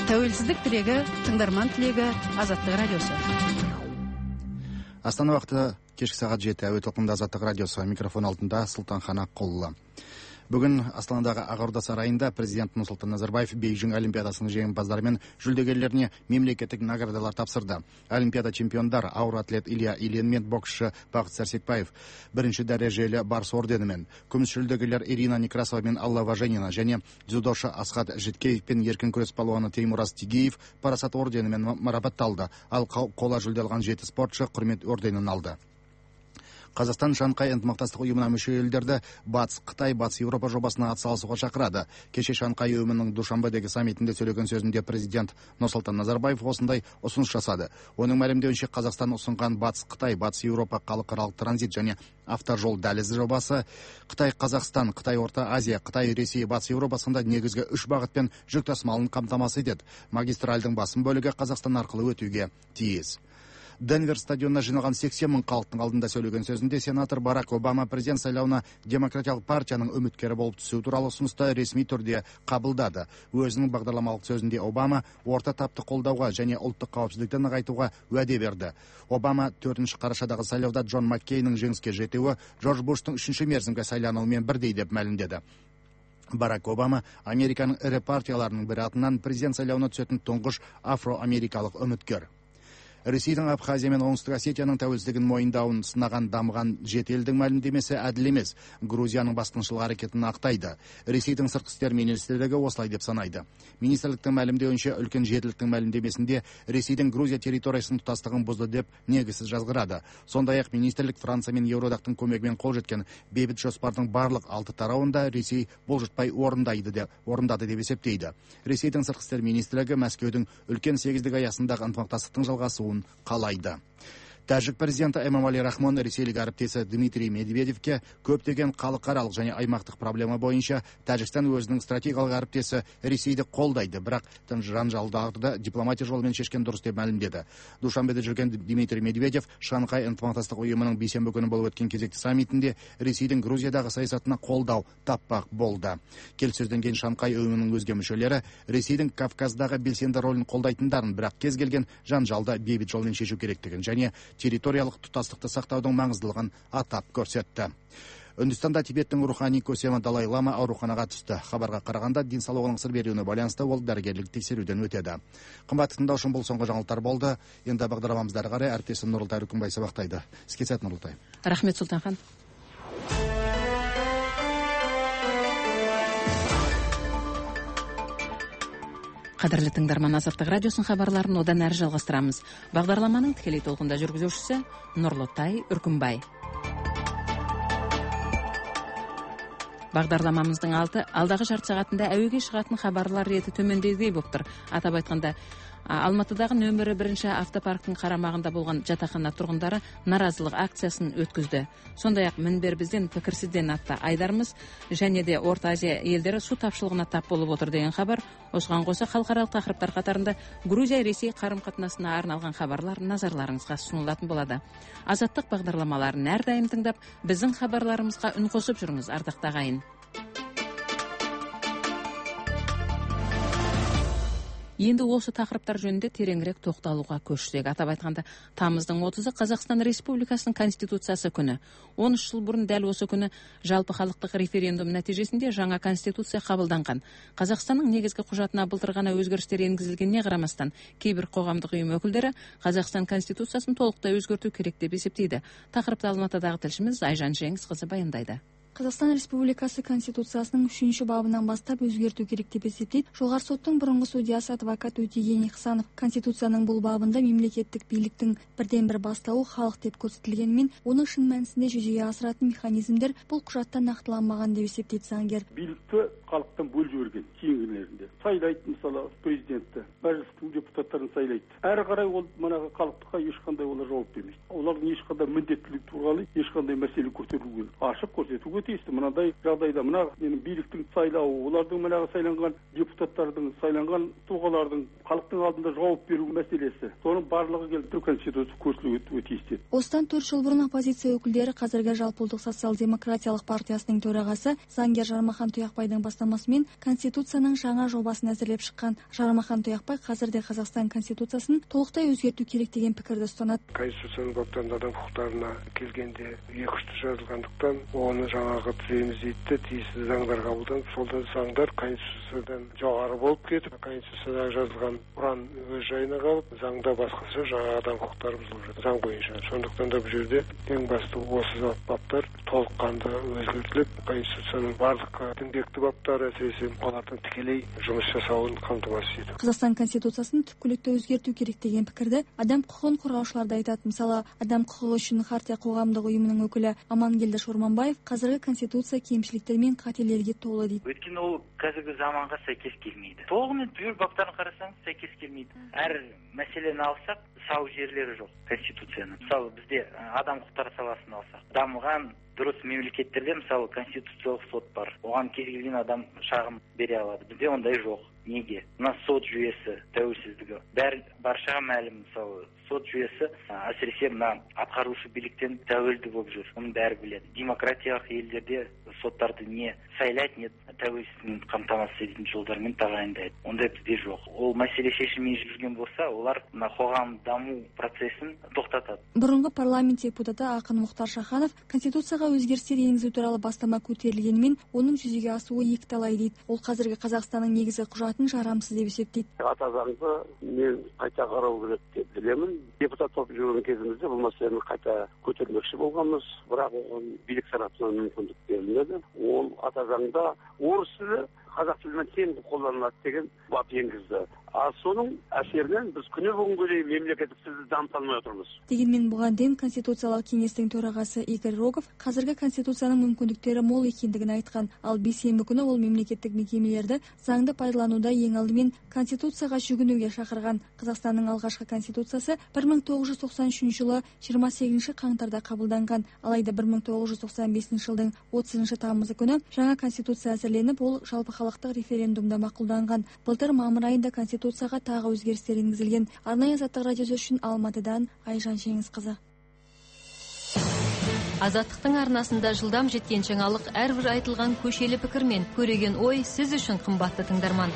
Тәуелсіздік тірегі, тыңдарман тілегі, Азаттық радиосы. Астана уақыты кешкі сағат 7. Әуе толқынында Азаттық радиосы. Микрофон алдында Сұлтанхан Аққұлы. Бүгін Астанадағы Ақорда сарайында президент Нұрсұлтан Назарбаев Бейжің Олимпиадасының жеңімпаздары мен жүлдегерлеріне мемлекеттік наградалар тапсырды. Олимпиада чемпиондар ауыр атлет Илья Ильин мен боксшы Бақыт Сәрсекбаев бірінші дәрежелі барыс орденімен, күміс жүлдегерлер Ирина Некрасова мен Алла Важенина және дзюдошы Асхат Житкеев пен еркін күрес палуаны Теймураз Тигиев парасат орденімен марапатталды, ал қола жүлде алған 7 спортшы құрмет орденін алды. Қазақстан Шанхай ынтымақтастық ұйымына мүше елдерді Батыс Қытай, Батыс Еуропа жобасына атсалысуға шақырады. Кеше Шанхай ұйымының Душанбедегі саммитінде сөйлеген сөзінде президент Нұрсұлтан Назарбаев осындай ұсыныс жасады. Оның мәлімдеуінше Қазақстан ұсынған Батыс Қытай, Батыс Еуропа халықаралық транзит және автожол дәлізі жобасы Қытай Қазақстан, Қытай Орта Азия, Қытай Ресей, Батыс Еуропа сынды негізгі 3 бағытпен жүк тасымалын қамтамасыз етеді. Магистральдің басым бөлігі Қазақстан арқылы өтуге тиіс. Денвер стадионына жиналған 80 мың халықтың алдында сөйлеген сөзінде сенатор Барак Обама президент сайлауына демократиялық партияның үміткері болып түсу туралы ұсынысты ресми түрде қабылдады. Өзінің бағдарламалық сөзінде Обама орта тапты қолдауға және ұлттық қауіпсіздікті нығайтуға уәде берді. Обама 4 қарашадағы сайлауда Джон Маккейннің жеңіске жетуі Джордж Буштың 3-ші мерзімге сайлануымен бірдей деп мәлімдеді. Барак Обама Американың ірі партияларының бірі атынан президент сайлауына түсетін тұңғыш афроамерикалық үміткер. Ресейдің Абхазия мен Оңтүстік Осетияның тәуелсіздігін мойындауын сынаған дамыған жеті елдің мәлімдемесі әділ емес. Грузияның басқыншылық әрекетін ақтайды. Ресейдің сыртқы істер министрлігі осылай деп санайды. Министрліктің мәлімдеуінше үлкен жетіліктің мәлімдемесінде Ресейдің Грузия территориясының тұтастығын бұзды деп негізсіз жазғырады. Сондай-ақ министрлік Франция мен Еуроодақтың көмегімен қол жеткен бейбіт жоспардың барлық 6 тарауында Ресей бұлжытпай орындады деп есептейді. Ресейдің сыртқы істер министрлігі Мәскеудің үлкен 8-дік аясындағы ынтымақтастықтың жалғасуын қалайды. Тәжік президенті Эмомали Рахмон ресейлік әріптесі Дмитрий Медведевке көптеген халықаралық және аймақтық проблема бойынша Тәжікстан өзінің стратегиялық әріптесі Ресейді қолдайды, бірақ жанжалдарды дипломатия жолымен шешкен дұрыс деп мәлімдеді. Душанбеде жүрген Дмитрий Медведев Шанхай ынтымақтастық ұйымының бейсенбі күні болып өткен кезекті саммитінде Ресейдің Грузиядағы саясатына қолдау таппақ болды. Келіссөзден кейін Шанхай ұйымының өзге мүшелері Ресейдің Кавказдағы белсенді рөлін қолдайтындарын, бірақ кез келген жанжалды бейбіт жолмен шешу керектігін және территориялық тұтастықты сақтаудың маңыздылығын атап көрсетті. Үндістанда Тибеттің рухани көсемі Далай Лама ауруханаға түсті. Хабарға қарағанда денсаулығының сыр беруіне байланысты ол дәрігерлік тексеруден өтеді. Қымбатты тыңдаушым, бұл соңғы жаңалықтар болды. Енді бағдарламамызды әрі қарай әріптесім Нұрылтай Рүкімбай сабақтайды. Іске сәт, Нұрылтай. Рахмет, Сұлтанхан. Қадірлі тыңдарман, Азаттық радиосын хабарларын одан әрі жалғастырамыз. Бағдарламаның тікелей толқында жүргізушісі Нұрылтай Үркімбай. Бағдарламамыздың алдағы жарты сағатында әуеге шығатын хабарлар реті төмендегідей болып тұр. Атап айтқанда, Алматыдағы нөмірі 1 автопарктың қарамағында болған жатақхана тұрғындары наразылық акциясын өткізді. Сондай-ақ мінбер бізден пікірсізден атты айдарымыз және де Орта Азия елдері су тапшылығына тап болып отыр деген хабар. Осыған қоса халықаралық тақырыптар қатарында Грузия-Ресей қарым-қатынасына арналған хабарлар назарларыңызға ұсынылатын болады. Азаттық бағдарламаларын әрдайым тыңдап, біздің хабарларымызға үн қосып жүріңіз, ардақты ағайын. Енді осы тақырыптар жөнінде тереңірек тоқталуға көшсек. Атап айтқанда, тамыздың 30-ы Қазақстан Республикасының Конституциясы күні. 13 жыл бұрын дәл осы күні жалпы халықтық референдум нәтижесінде жаңа Конституция қабылданған. Қазақстанның негізгі құжатына былтыр ғана өзгерістер енгізілгеніне қарамастан, кейбір қоғамдық ұйым өкілдері Қазақстан Конституциясын толықтай өзгерту керек деп есептейді. Тақырыпты Алматыдағы тілшіміз Айжан Жеңісқызы баяндайды. Қазақстан Республикасы Конституциясының 3-ші бабынан бастап өзгерту керек деп есептейді. Жоғары соттың бұрынғы судьясы адвокат Өтеген Ихсанов. Конституцияның бұл бабында мемлекеттік биліктің бірден-бір бастауы халық деп көрсетілгенмен, оны шын мәнісінде жүзеге асыратын механизмдер бұл құжатта нақтыланбаған деп есептейді заңгер. Билікті халықтан бөліп жіберген кейінгілерінде. Сайлайды, мысалы, президентті, мәжілістің депутаттарын сайлайды. Әрі қарай ол манағы халыққа ешқандай олар жауап бермейді. Олардың ешқандай міндеттілік туралы ешқандай мәселе көтеруге, ашық көрсетуге тиісті. Мынандай жағдайда мына биліктің сайлауы, олардың мынағы сайланған депутаттардың, сайланған тұлғалардың халықтың алдында жауап беру мәселесі. Соның барлығы келіп Конституция көшірілуге тиісті. Осыдан 4 жыл бұрын оппозиция өкілдері қазіргі жалпыұлттық социал-демократиялық партиясының төрағасы заңгер Жармахан Тұяқбайдың бастамасымен Конституцияның жаңа жобасын әзірлеп шыққан. Жармахан Тұяқбай қазірде Қазақстан Конституциясын толықтай өзгерту керек деген пікірді ұстанады. Конституцияның баптарында адам құқықтарына келгенде екіұшты жазылғандықтан, оны жаңағы түзейміз дейді, тиісті заңдар қабылданып, сол заңдар Конституциядан жоғары болып кетіп, Конституцияда жазылған ұран өз жайына қалып, заңда басқаша жаңа адам құқықтары бұзылып жатыр, заң бойынша. Сондықтан да бұл жерде ең басты осы баптар толыққанды өзгертіліп, Конституцияның барлық діңгекті баптары, әсіресе олардың тікелей жұмыс жасауын қамтамасыз ету. Қазақстан Конституциясын түпкілікті өзгерту керек деген пікірді адам құқығын қорғаушылар да айтады. Мысалы, адам құқығы үшін хартия қоғамдық ұйымының өкілі Амангелді Шорманбаев қазіргі Конституция кемшіліктер мен қателерге толы дейді. Өйткені ол қазіргі заманға сәйкес келмейді. Толығымен түгел баптарын қарасаңыз сәйкес келмейді. Әр мәселені алсақ, сау жерлері жоқ Конституцияның. Мысалы, бізде адам құқықтары саласын алсақ, дамыған дұрыс мемлекеттерде мысалы конституциялық сот бар. Оған кез келген адам шағым бере алады. Бізде ондай жоқ. Неге? Мына сот жүйесі тәуелсіздігі баршаға мәлім. Мысалы, сот жүйесі әсіресе мына атқарушы биліктен тәуелді болып жүр. Оның бәрі біледі. Демократиялық елдерде соттарды не сайлайды, не тәуелсіздігін қамтамасыз ететін жолдармен тағайындайды. Ондай бізде жоқ. Ол мәселе шешілмей жүрген болса, олар мына қоғам даму процесін тоқтатады. Бұрынғы парламент депутаты Ақын Мұхтар Шаханов Конституцияға өзгерістер енгізу туралы бастама көтерілгенімен, оның жүзеге асуы екіталай дейді. Ол қазіргі Қазақстанның негізгі құжатын жарамсыз деп есептейді. Ата заңды мен қайта қарау керек деп білемін. Депутат болып жүрген кезімізде бұл мәселені қайта көтермекші болғанбыз, бірақ оған билік тарапынан мүмкіндік берілмеді. Ол ата заңда орыс тілі қазақ тілімен тең қолданылады деген бап енгізді. Соның әсерінен біз күні бүгінге дейін мемлекеттік тілді дамыта алмай отырмыз. Дегенмен бұған дейін Конституциялық кеңестің төрағасы Игорь Рогов қазіргі Конституцияның мүмкіндіктері мол екендігін айтқан, ал бейсенбі күні ол мемлекеттік мекемелерді заңды пайдалануда ең алдымен Конституцияға жүгінуге шақырған. Қазақстанның алғашқы Конституциясы 1993 жылы 28 қаңтарда қабылданған, алайда 1995 жылдың 30 тамызы күні жаңа Конституция әзірленіп, ол жалпыхалықтық референдумда мақұлданған. Былтыр мамыр айында Конституцияға тағы өзгерістер енгізілген. Арнайы Азаттық радиосы үшін Алматыдан Айжан Жеңісқызы. Азаттықтың арнасында жылдам жеткен жаңалық әрбір айтылған көшелі пікір мен көреген ой сіз үшін қымбатты тыңдарман.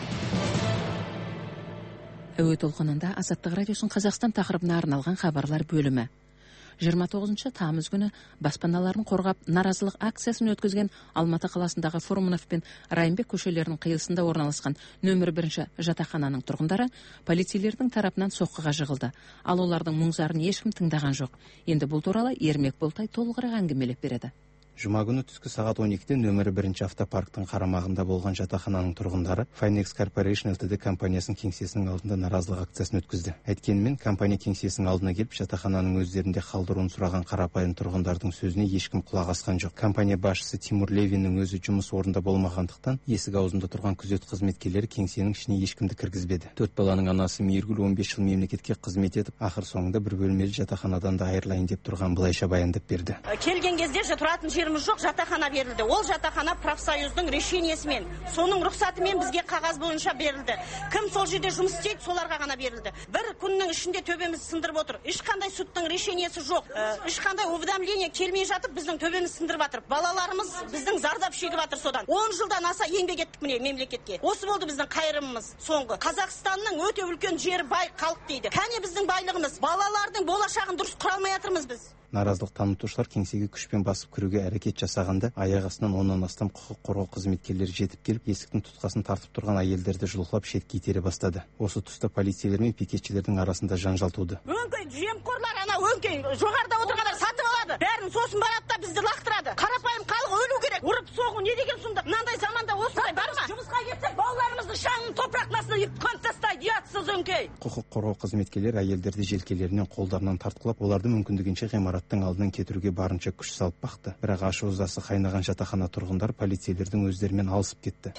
Әуе толқынында Азаттық радиосын Қазақстан тақырыбына арналған хабарлар бөлімі. 29 тамыз күні баспаналарын қорғап наразылық акциясын өткізген Алматы қаласындағы Фурманов пен Райымбек көшелерінің қиылысында орналасқан нөмір 1 жатақхананың тұрғындары полицейлердің тарапынан соққыға жығылды. Ал олардың мұң-зарын ешкім тыңдаған жоқ. Енді бұл туралы Ермек Болтай толығырақ әңгімелеп береді. Жұма күні түскі сағат 12-те нөмірі 1 автопарктың қарамағында болған жатақхананың тұрғындары Finex Corporation Ltd компаниясының кеңсесінің алдында наразылық акциясын өткізді. Әйткенмен, компания кеңсесінің алдына келіп жатақхананың өздерінде қалдыруын сұраған қарапайым тұрғындардың сөзіне ешкім құлақ асқан жоқ. Компания басшысы Тимур Левиннің өзі жұмыс орнында болмағандықтан, есік аузында тұрған күзет қызметкерлері кеңсенің ішіне ешкімді кіргізбеді. 4 баланың анасы Мейіргүл 15 жыл мемлекетке қызмет етіп, ақыр соңында бір бөлмелі жатақханадан да айырылайын деп тұрған былайша баяндап берді. Келген кезде тұратын жеріміз жоқ, жатақхана берілді. Ол жатақхана профсоюздың решениесімен, соның рұқсатымен бізге қағаз бойынша берілді. Кім сол жерде жұмыс істейді, соларға ғана берілді. Бір күннің ішінде төбеміз сындырып отыр. Ешқандай суттың решениесі жоқ. Ешқандай уведомление келмей жатып, біздің төбеміз сындырып жатыр. Балаларымыз біздің зардап шегіп жатыр содан. 10 жылдан аса еңбек еттік міне мемлекетке. Осы болды біздің қайырымымыз соңғы. Қазақстанның өте үлкен жері бай халық дейді. Кәне біздің байлығымыз, балалардың болашағын дұрыс құра алмай жатырмыз біз. Наразылық танытушылар кеңсеге күшпен басып кіруге әрекет жасағанда, аяқ астынан 10-нан астам құқық қорғау қызметкерлері жетіп келіп, есіктің тұтқасын тартып тұрған әйелдерді жұлқылап шетке итере бастады. Осы тұста полицейлер мен пикетшілердің арасында жанжал туды. Өңкей жемқорлар ана өңкей жоғарыда отырғандар сатып алады. Бәрін сосын барады да бізді лақтырады. Қарапайым халық өлу керек. Ұрып соғу не деген сұмдық? Мынандай заманда осындай бар ма? Жұмысқа кетсек, балаларымыздың шаңын топырақтың астына көміп тастайды, ұятсыз өңкей. Құқық қорғау қызметкерлері әйелдерді желкелерінен, қолдарынан тартқылап, оларды мүмкіндігінше ғимараттың алдынан кетіруге барынша күш салып бақты. Бірақ ашу-ызасы қайнаған жатақхана тұрғындар полицейлердің өздерімен алысып кетті.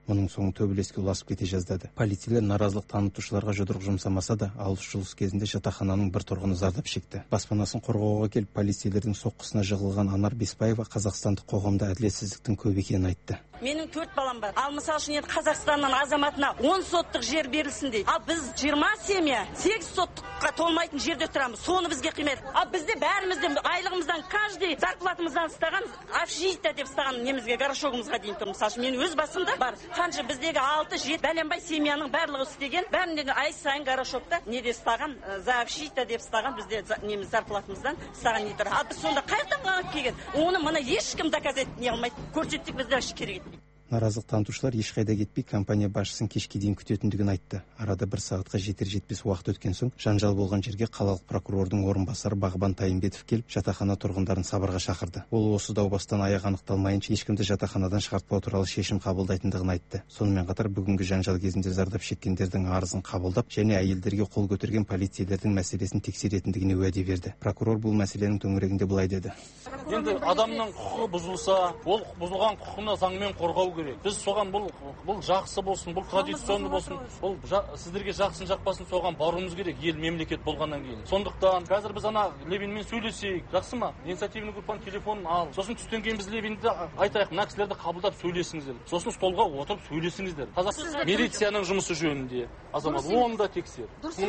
Оның соңы төбелеске ұласып кете жаздады. Полицейлер наразылық танытушыларға жұдырық жұмсамаса да, алыс-жұлыс кезінде жатақхананың бір тұрғыны зардап шекті. Баспанасын қорғауға келіп, полицейлердің соққысына жығылған Анар Беспаева қазақстандық қоғамда әділетсіздіктің көп екенін айтты. Менің 4 балам бар. Ал мысалы үшін Қазақстаннан азаматына 10 соттық жер берілсін дейді. Ал біз 20 семья 8 соттыққа толмайтын жерде тұрамыз. Соны бізге қимайды. Ал бізде бәрімізде айлығымыздан, каждый зарплатымыздан ұстаған, общежитие деп ұстаған немізге, горошогымызға дейін тұр. Мысалы үшін мен өз басымда бар. Қанша біздегі 6-7 бәленбай семьяның барлығы істеген, бәріндегі ай сайын горошокта неде ұстаған, за общежитие деп ұстаған, бізде неміз зарплатымыздан ұстаған не тұр. Ал біз сонда қайдан қалып келген? Оны мына ешкім доказать не алмайды. Көрсетсек бізде керек. Наразылық танытушылар ешқайда кетпей компания басшысын кешке дейін күтетіндігін айтты. Арада 1 сағатқа жетер-жетпес уақыт өткен соң жанжал болған жерге қалалық прокурордың орынбасары Бағбан Тайымбетов келіп, жатақхана тұрғындарын сабырға шақырды. Ол осы даубастан аяқ анықталмайынша ешкімді жатақханадан шығартпау туралы шешім қабылдайтындығын айтты. Сонымен қатар бүгінгі жанжал кезінде зардап шеккендердің арызын қабылдап, және әйелдерге қол көтерген полицейлердің мәселесін тексеретіндігіне уәде берді. Прокурор бұл мәселенің төңірегінде былай деді: Енді адамның құқығы бұзылса, ол бұзылған құқығына заңмен қорғау керек. Біз соған бұл жақсы болсын, бұл традиционный болсын, бұл сіздерге жақсын жақпасын соған баруымыз керек, ел мемлекет болғаннан кейін. Сондықтан қазір біз ана Левинмен сөйлесейік, жақсы ма? Инициативный группаның телефонын ал. Сосын түстен кейін біз Левинді айтайық, мына кісілерді қабылдап сөйлесіңіздер. Сосын столға отырып сөйлесіңіздер. Қазақстан милицияның жұмысы жөнінде азамат оны да тексер.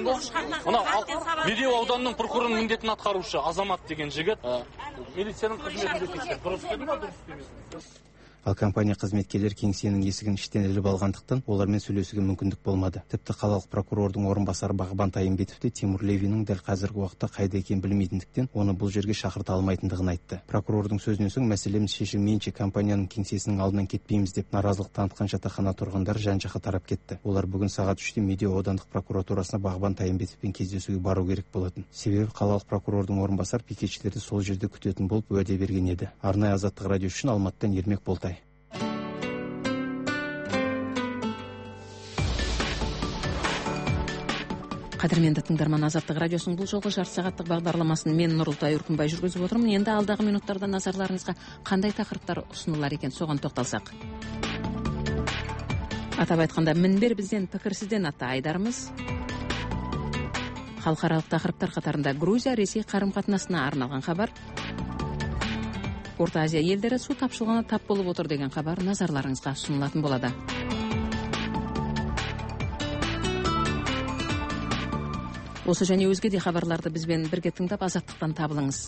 Мына Медеу ауданының прокурорының міндетін атқарушы Азамат деген жігіт милицияның қызметінде тексер. Дұрыс деді ма, дұрыс демеді? Ал компания қызметкерлер кеңсенің есігін іштен іліп алғандықтан олармен сөйлесуге мүмкіндік болмады. Тіпті қалалық прокурордың орынбасары Бағбан Тайымбетов те Тимур Левиннің дәл қазіргі уақытта қайда екенін білмейтіндіктен оны бұл жерге шақырта алмайтындығын айтты. Прокурордың сөзінен соң мәселеміз шешілмейінше компанияның кеңсесінің алдынан кетпейміз деп наразылық танытқан жатақхана тұрғындары жан-жаққа тарап кетті. Олар бүгін сағат 3-те Медеу аудандық прокуратурасына Бағбан Тайымбетовпен кездесуге бару керек болатын. Себебі қалалық прокурордың орынбасары пикетшілерді сол жерде күтетін болып уәде берген еді. Арнайы Азаттық радио үшін Алматыдан Ермек Болтай. Қадірменді тыңдарман, Азаттық радиосының бұл жолғы жарты сағаттық бағдарламасын мен Нұрылтай Үркімбай жүргізіп отырмын. Енді алдағы минуттарда назарларыңызға қандай тақырыптар ұсынылар екен, соған тоқталсақ. Атап айтқанда, мінбер бізден пікірсізден атты айдарымыз. Халықаралық тақырыптар қатарында Грузия Ресей қарым-қатынасына арналған хабар. Орта Азия елдері су тапшылығына тап болып отыр деген хабар назарларыңызға ұсынылатын болады. Осы және өзге де хабарларды бізбен бірге тыңдап, азаттықтан табылыңыз.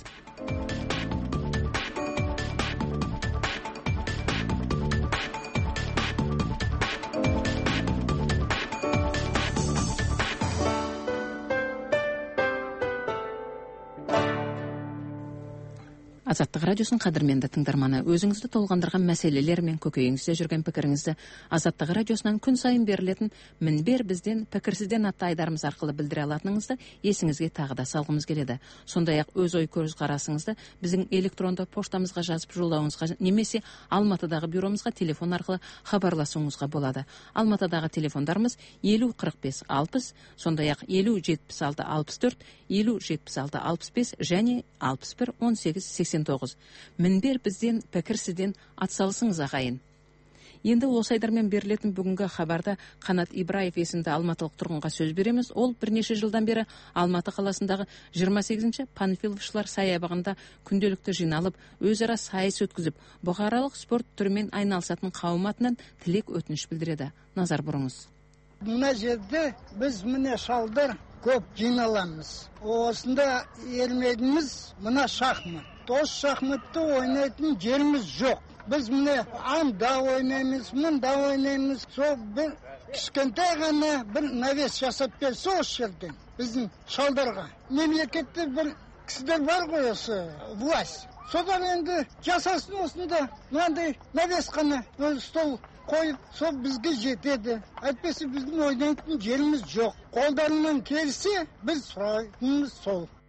Азаттық радиосын қадірменді тыңдарманы, өзіңізді толғандырған мәселелер мен көкейіңізде жүрген пікіріңізді Азаттық радиосынан күн сайын берілетін мінбер бізден пікірсізден атты айдарымыз арқылы білдіре алатыныңызды есіңізге тағы да салғымыз келеді. Сондай-ақ өз ой көзқарасыңызды біздің электронды поштамызға жазып жолдауыңызға немесе Алматыдағы бюромызға телефон арқылы хабарласуыңызға болады. Алматыдағы телефондарымыз 50 45 60, сондай-ақ 50 76 64, 50 76 65 және 61 18 89. Мінбер бізден пікірсізден атсалысыңыз ағайын. Енді осы айдармен берілетін бүгінгі хабарда Қанат Ибраев есімді алматылық тұрғынға сөз береміз. Ол бірнеше жылдан бері Алматы қаласындағы 28-ші Панфиловшылар саябағында күнделікті жиналып, өзара сайыс өткізіп, бұқаралық спорт түрімен айналысатын қауым атынан тілек өтініш білдіреді. Назар бұрыңыз. Мына жерде біз міне шалдар көп жиналамыз. Осында ермегіміз мына шахмат. Осы шахматты ойнайтын жеріміз жоқ. Біз міне анда ойнаймыз, мында ойнаймыз. Сол бір кішкентай ғана бір навес жасап берсе осы жерден біздің шалдарға. Мемлекетте бір кісілер бар ғой, осы власть. Содан енді жасасын осында мынандай навес қана стол қойып, сол бізге жетеді. Әйтпесе біздің ойнайтын жеріміз жоқ. Қолдарынан келсе біз сұрайтынымыз сол.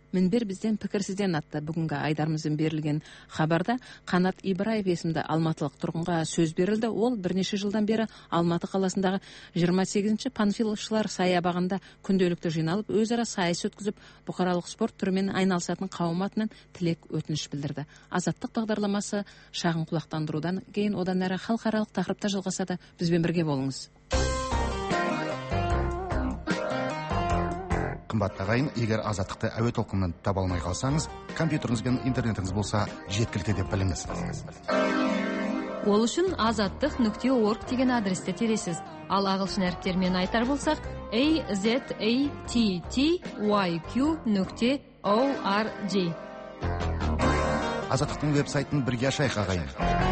Минбер бизден пикирсизден атты бүгүнкү айдарымыздын берилген хабарда Канат Ибраев эсимде алматылык тургунга сөз берилди. Ол бир нече жылдан бери Алматы каласындагы 28-чи Панфиловчулар саябагында күндөлүктүү жыйналып, өз ара сайыс өткүзүп, букаралык спорт түрү менен айналышатын кабым атынан тилек өтүнүш билдирди. Азаттык багдарламасы шагын кулактандыруудан кийин одан ары халкаралык тақырыпта жалгасады. Бизбен бирге болуңуз. Кымбатты агайын, эгер азаттыкты әуе толкунунан таба алмай калсаңыз, компьютериңиз бен интернетиңиз болса жеткиликтүү деп билиңиз. Ол үчүн azattik.org деген адресте тересиз. Ал агылшын әріптері менен айтар болсак, azattyq.org. Азаттыктын веб-сайтын бирге ашайык агайын.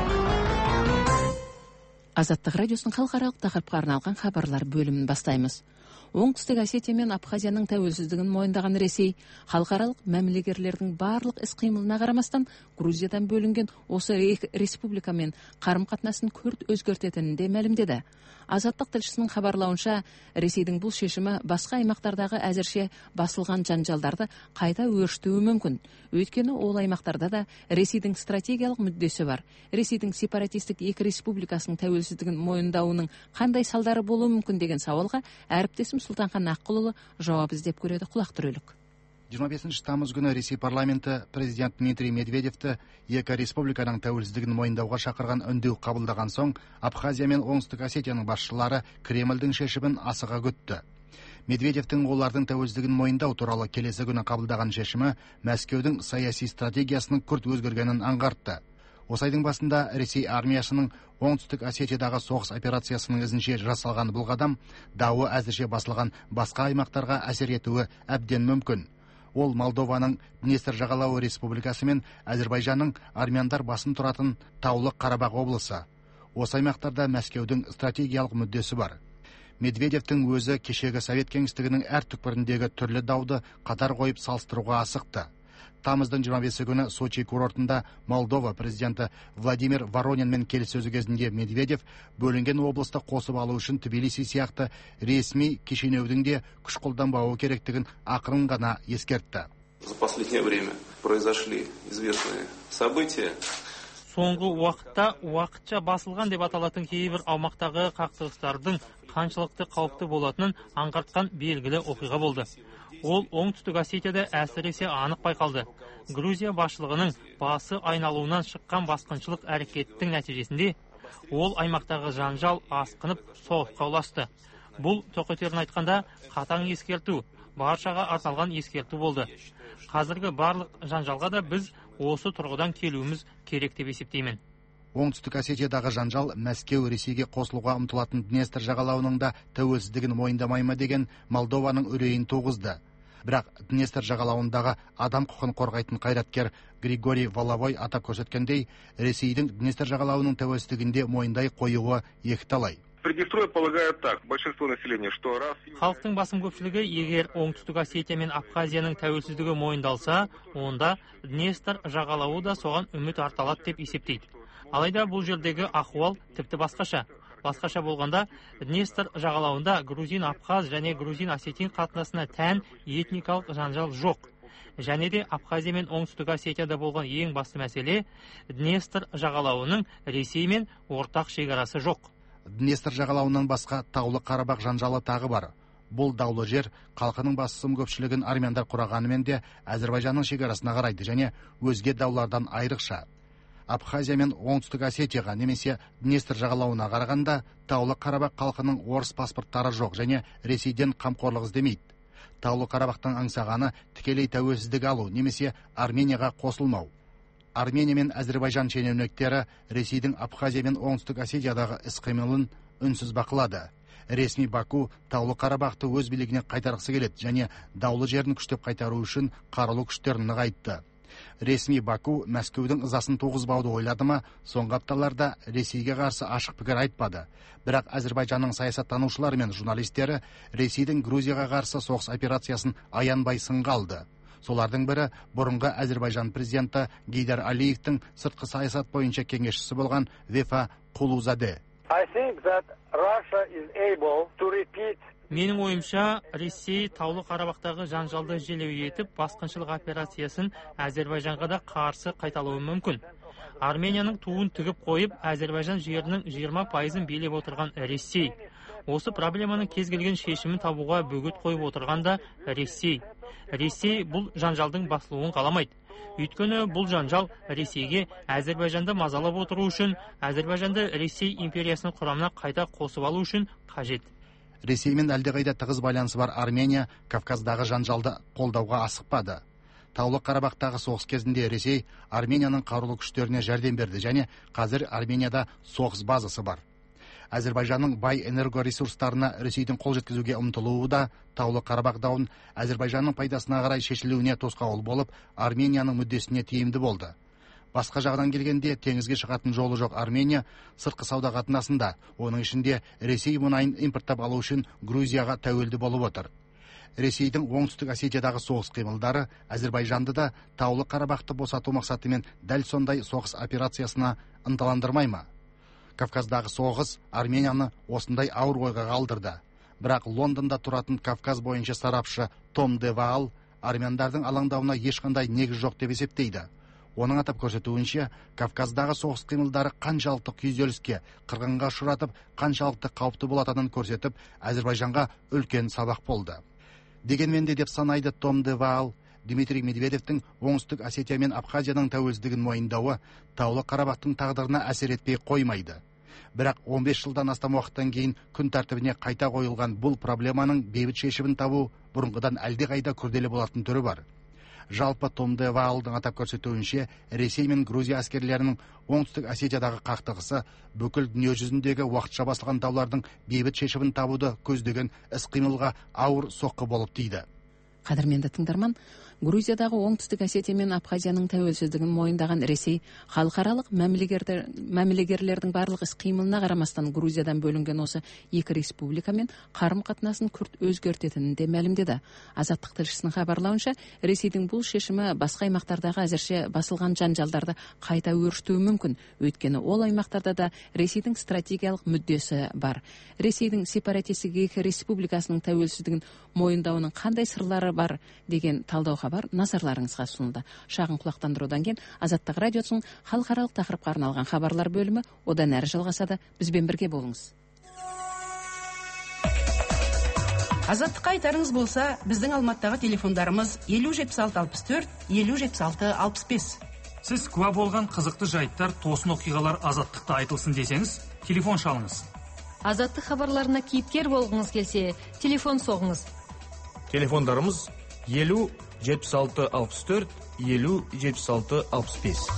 Азаттык радиосунун халкаралык тақырыпка арналган хабарлар бөлүмүн баштайбыз. Оңтүстүк Осетия мен Абхазиянын тәуелсиздигин мойындаган Ресей халкаралык мамилегерлердин барлык ис-кыймылына карамастан Грузиядан бөлүнген осы республика менен карым-катнасын күрт өзгөртөтүнүн да маалимдеди. Азаттык тилчисинин хабарлауынча, Ресейдин бул шешими башка аймактардагы азырче басылган жанжалдарды кайта өрштөө мүмкүн. Өйткөнү ол аймактарда да Ресейдин стратегиялык мүддөсү бар. Ресейдин сепаратисттик эки республикасынын тәуелсиздигин моюндаунун кандай салдары болуу мүмкүн деген сабалга әріптесім Султанхан Аккулұлы жауап іздеп көреді. Құлақ түрелік. 25 тамыз күні Ресей парламенті президент Дмитрий Медведевті екі республиканың тәуелсіздігін мойындауға шақырған үндеу қабылдаған соң, Абхазия мен Оңтүстік Осетияның басшылары Кремльдің шешімін асыға күтті. Медведевтің олардың тәуелсіздігін мойындау туралы келесі күні қабылдаған шешімі Мәскеудің саяси стратегиясының күрт өзгергенін аңғартты. Осы айдың басында Ресей армиясының Оңтүстік Осетиядағы соғыс операциясының ізінше жасалған бұл қадам дауы әзірше басылған басқа аймақтарға әсер етуі әбден мүмкін. Ол Молдованың Днестр жағалауы республикасы мен Әзербайжанның армяндар басым тұратын Таулы Қарабақ облысы. Осы аймақтарда Мәскеудің стратегиялық мүддесі бар. Медведевтің өзі кешегі Совет кеңістігінің әр түкпіріндегі түрлі дауды қатар қойып салыстыруға асықты. Тамыздың 25 күні Сочи курортында Молдова президенті Владимир Воронинмен келіссөзі кезінде Медведев бөлінген облысты қосып алу үшін Тбилиси сияқты ресми Кишинеудің де күш қолданбауы керектігін ақырын ғана ескертті. За последнее время произошли известные события. Соңғы уақытта уақытша басылған деп аталатын кейбір аумақтағы қақтығыстардың қаншалықты қауіпті болатынын аңғартқан белгілі оқиға болды. Ол Оңтүстік Осетияда әсіресе анық байқалды. Грузия басшылығының басы айналуынан шыққан басқыншылық әрекеттің нәтижесінде ол аймақтағы жанжал асқынып соғысқа ұласты. Бұл тоқетерін айтқанда қатаң ескерту, баршаға арналған ескерту болды. Қазіргі барлық жанжалға да біз осы тұрғыдан келуіміз керек деп есептеймін. Оңтүстік Осетиядағы жанжал Мәскеу Ресейге қосылуға ұмтылатын Днестр жағалауының да тәуелсіздігін мойындамайма деген Молдованың үрейін туғызды. Бірақ Днестр жағалауындағы адам құқын қорғайтын қайраткер Григорий Воловой атап көрсеткендей, Ресейдің Днестр жағалауының тәуелсіздігінде мойындай қоюы екіталай. Приднестровье полагает так, большинство населения, что раз... Халықтың басым көпшілігі егер Оңтүстік Осетия мен Абхазияның тәуелсіздігі мойындалса, онда Днестр жағалауы да соған үміт арталады деп есептейді. Алайда бұл жердегі ахуал тіпті басқаша. Басқаша болғанда, Днестр жағалауында грузин Абхаз және грузин Осетин қатынасына тән этникалық жанжал жоқ. Және де Абхазия мен Оңтүстік Осетияда болған ең басты мәселе, Днестр жағалауының Ресеймен ортақ шекарасы жоқ. Днестр жағалауынан басқа Таулы Қарабақ жанжалы тағы бар. Бұл даулы жер халқының басым көпшілігін армяндар құрағанымен де Әзербайжанның шекарасына қарайды және өзге даулардан айрықша. Абхазия мен Оңтүстік Осетияға немесе Днестр жағалауына қарағанда Таулы Қарабақ халқының орыс паспорттары жоқ және Ресейден қамқорлық іздемейді. Таулы Қарабақтың аңсағаны тікелей тәуелсіздік алу немесе Арменияға қосылмау. Армения мен Әзербайжан шенеуніктері Ресейдің Абхазия мен Оңтүстік Осетиядағы іс-қимылын үнсіз бақылады. Ресми Баку Таулы Қарабақты өз билігіне қайтарғысы келеді және даулы жерін күштеп қайтару үшін қарулы күштерін нығайтты. Ресми Баку Мәскеудің ызасын туғызбауды ойлады ма, соңғы апталарда Ресейге қарсы ашық пікір айтпады. Бірақ Әзербайжанның саясаттанушылары мен журналистері Ресейдің Грузияға қарсы соғыс операциясын аянбай сынға алды. Солардың бірі бұрынғы Әзербайжан президенті Гейдар Алиевтің сыртқы саясат бойынша кеңесшісі болған Вефа Кулузаде. I think that Russia is able to repeat Менің ойымша, Ресей Таулы Қарабақтағы жанжалды желеу етіп, басқыншылық операциясын Әзербайжанға да қарсы қайталауы мүмкін. Арменияның туын тігіп қойып, Әзербайжан жерінің 20%-ын билеп отырған Ресей. Осы проблеманың кез келген шешімін табуға бөгет қойып отырған да Ресей. Ресей бұл жанжалдың басылуын қаламайды. Өйткені бұл жанжал Ресейге Әзербайжанды мазалап отыру үшін, Әзербайжанды Ресей империясының құрамына қайта қосып алу үшін қажет. Ресеймен әлдеқайда тығыз байланысы бар Армения Кавказдағы жанжалды қолдауға асықпады. Таулы Қарабақтағы соғыс кезінде Ресей Арменияның қарулы күштеріне жәрдем берді және қазір Арменияда соғыс базасы бар. Әзербайжанның бай энергоресурстарына Ресейдің қол жеткізуге ұмтылуы да Таулы Қарабақ дауын Әзербайжанның пайдасына қарай шешілуіне тосқауыл болып, Арменияның мүддесіне тиімді болды. Басқа жағынан келгенде, теңізге шығатын жолы жоқ Армения сыртқы сауда қатынасында, оның ішінде Ресей мұнайын импорттап алу үшін Грузияға тәуелді болып отыр. Ресейдің оңтүстік Осетиядағы соғыс қимылдары Әзербайжанды да Таулы Қарабақты босату мақсатымен дәл сондай соғыс операциясына ынталандырмай ма? Кавказдағы соғыс Арменияны осындай ауыр ойға қалдырды. Бірақ Лондонда тұратын Кавказ бойынша сарапшы Том де Ваал армяндардың алаңдауына ешқандай негіз жоқ деп есептейді. Оның атап көрсетуінше, Кавказдағы соғыс қимылдары қаншалықты күйзеліске, қырғынға ұшыратып, қаншалықты қауіпті болатынын көрсетіп, Әзербайжанға үлкен сабақ болды. Дегенмен де деп санайды Том де Ваал, Дмитрий Медведевтің оңтүстік Осетия мен Абхазияның тәуелсіздігін мойындауы Таулы Қарабақтың тағдырына әсер етпей қоймайды. Бірақ 15 жылдан астам уақыттан кейін күн тәртібіне қайта қойылған бұл проблеманың бейбіт шешімін табу бұрынғыдан әлдеқайда күрделі болатын түрі бар. Жалпы Том де Ваалдың атап көрсетуінше, Ресей мен Грузия әскерлерінің оңтүстік Осетиядағы қақтығысы бүкіл дүние жүзіндегі уақытша басылған даулардың бейбіт шешімін табуды көздеген іс-қимылға ауыр соққы болып тиді. Қадірменді тыңдарман, Грузиядағы оңтүстік Осетия мен Абхазияның тәуелсіздігін мойындаған Ресей халықаралық мәмілегерлердің барлық іс-қимылына қарамастан Грузиядан бөлінген осы екі республикамен қарым-қатынасын күрт өзгертетінін де мәлімдеді. Азаттық тілшісінің хабарлауынша, Ресейдің бұл шешімі басқа аймақтардағы әзірше басылған жанжалдарды қайта өршітуі мүмкін. Өйткені ол аймақтарда да Ресейдің стратегиялық мүддесі бар. Ресейдің сепаратистік екі республикасының тәуелсіздігін мойындауының қандай сырлары бар деген талдау хабар назарларыңызға ұсынылды. Шағын құлақтандырудан кейін Азаттық радиосының халықаралық тақырыпқа арналған хабарлар бөлімі одан әрі жалғасады. Бізбен бірге болыңыз. Азаттыққа айтарыңыз болса, біздің Алматыдағы телефондарымыз 507664, 507665. Сіз куә болған қызықты жайттар, тосын оқиғалар Азаттықта айтылсын десеңіз, телефон шалыңыз. Азаттық хабарларына кейіпкер болғыңыз келсе, телефон соғыңыз. Телефондарымыз 507664, 507665.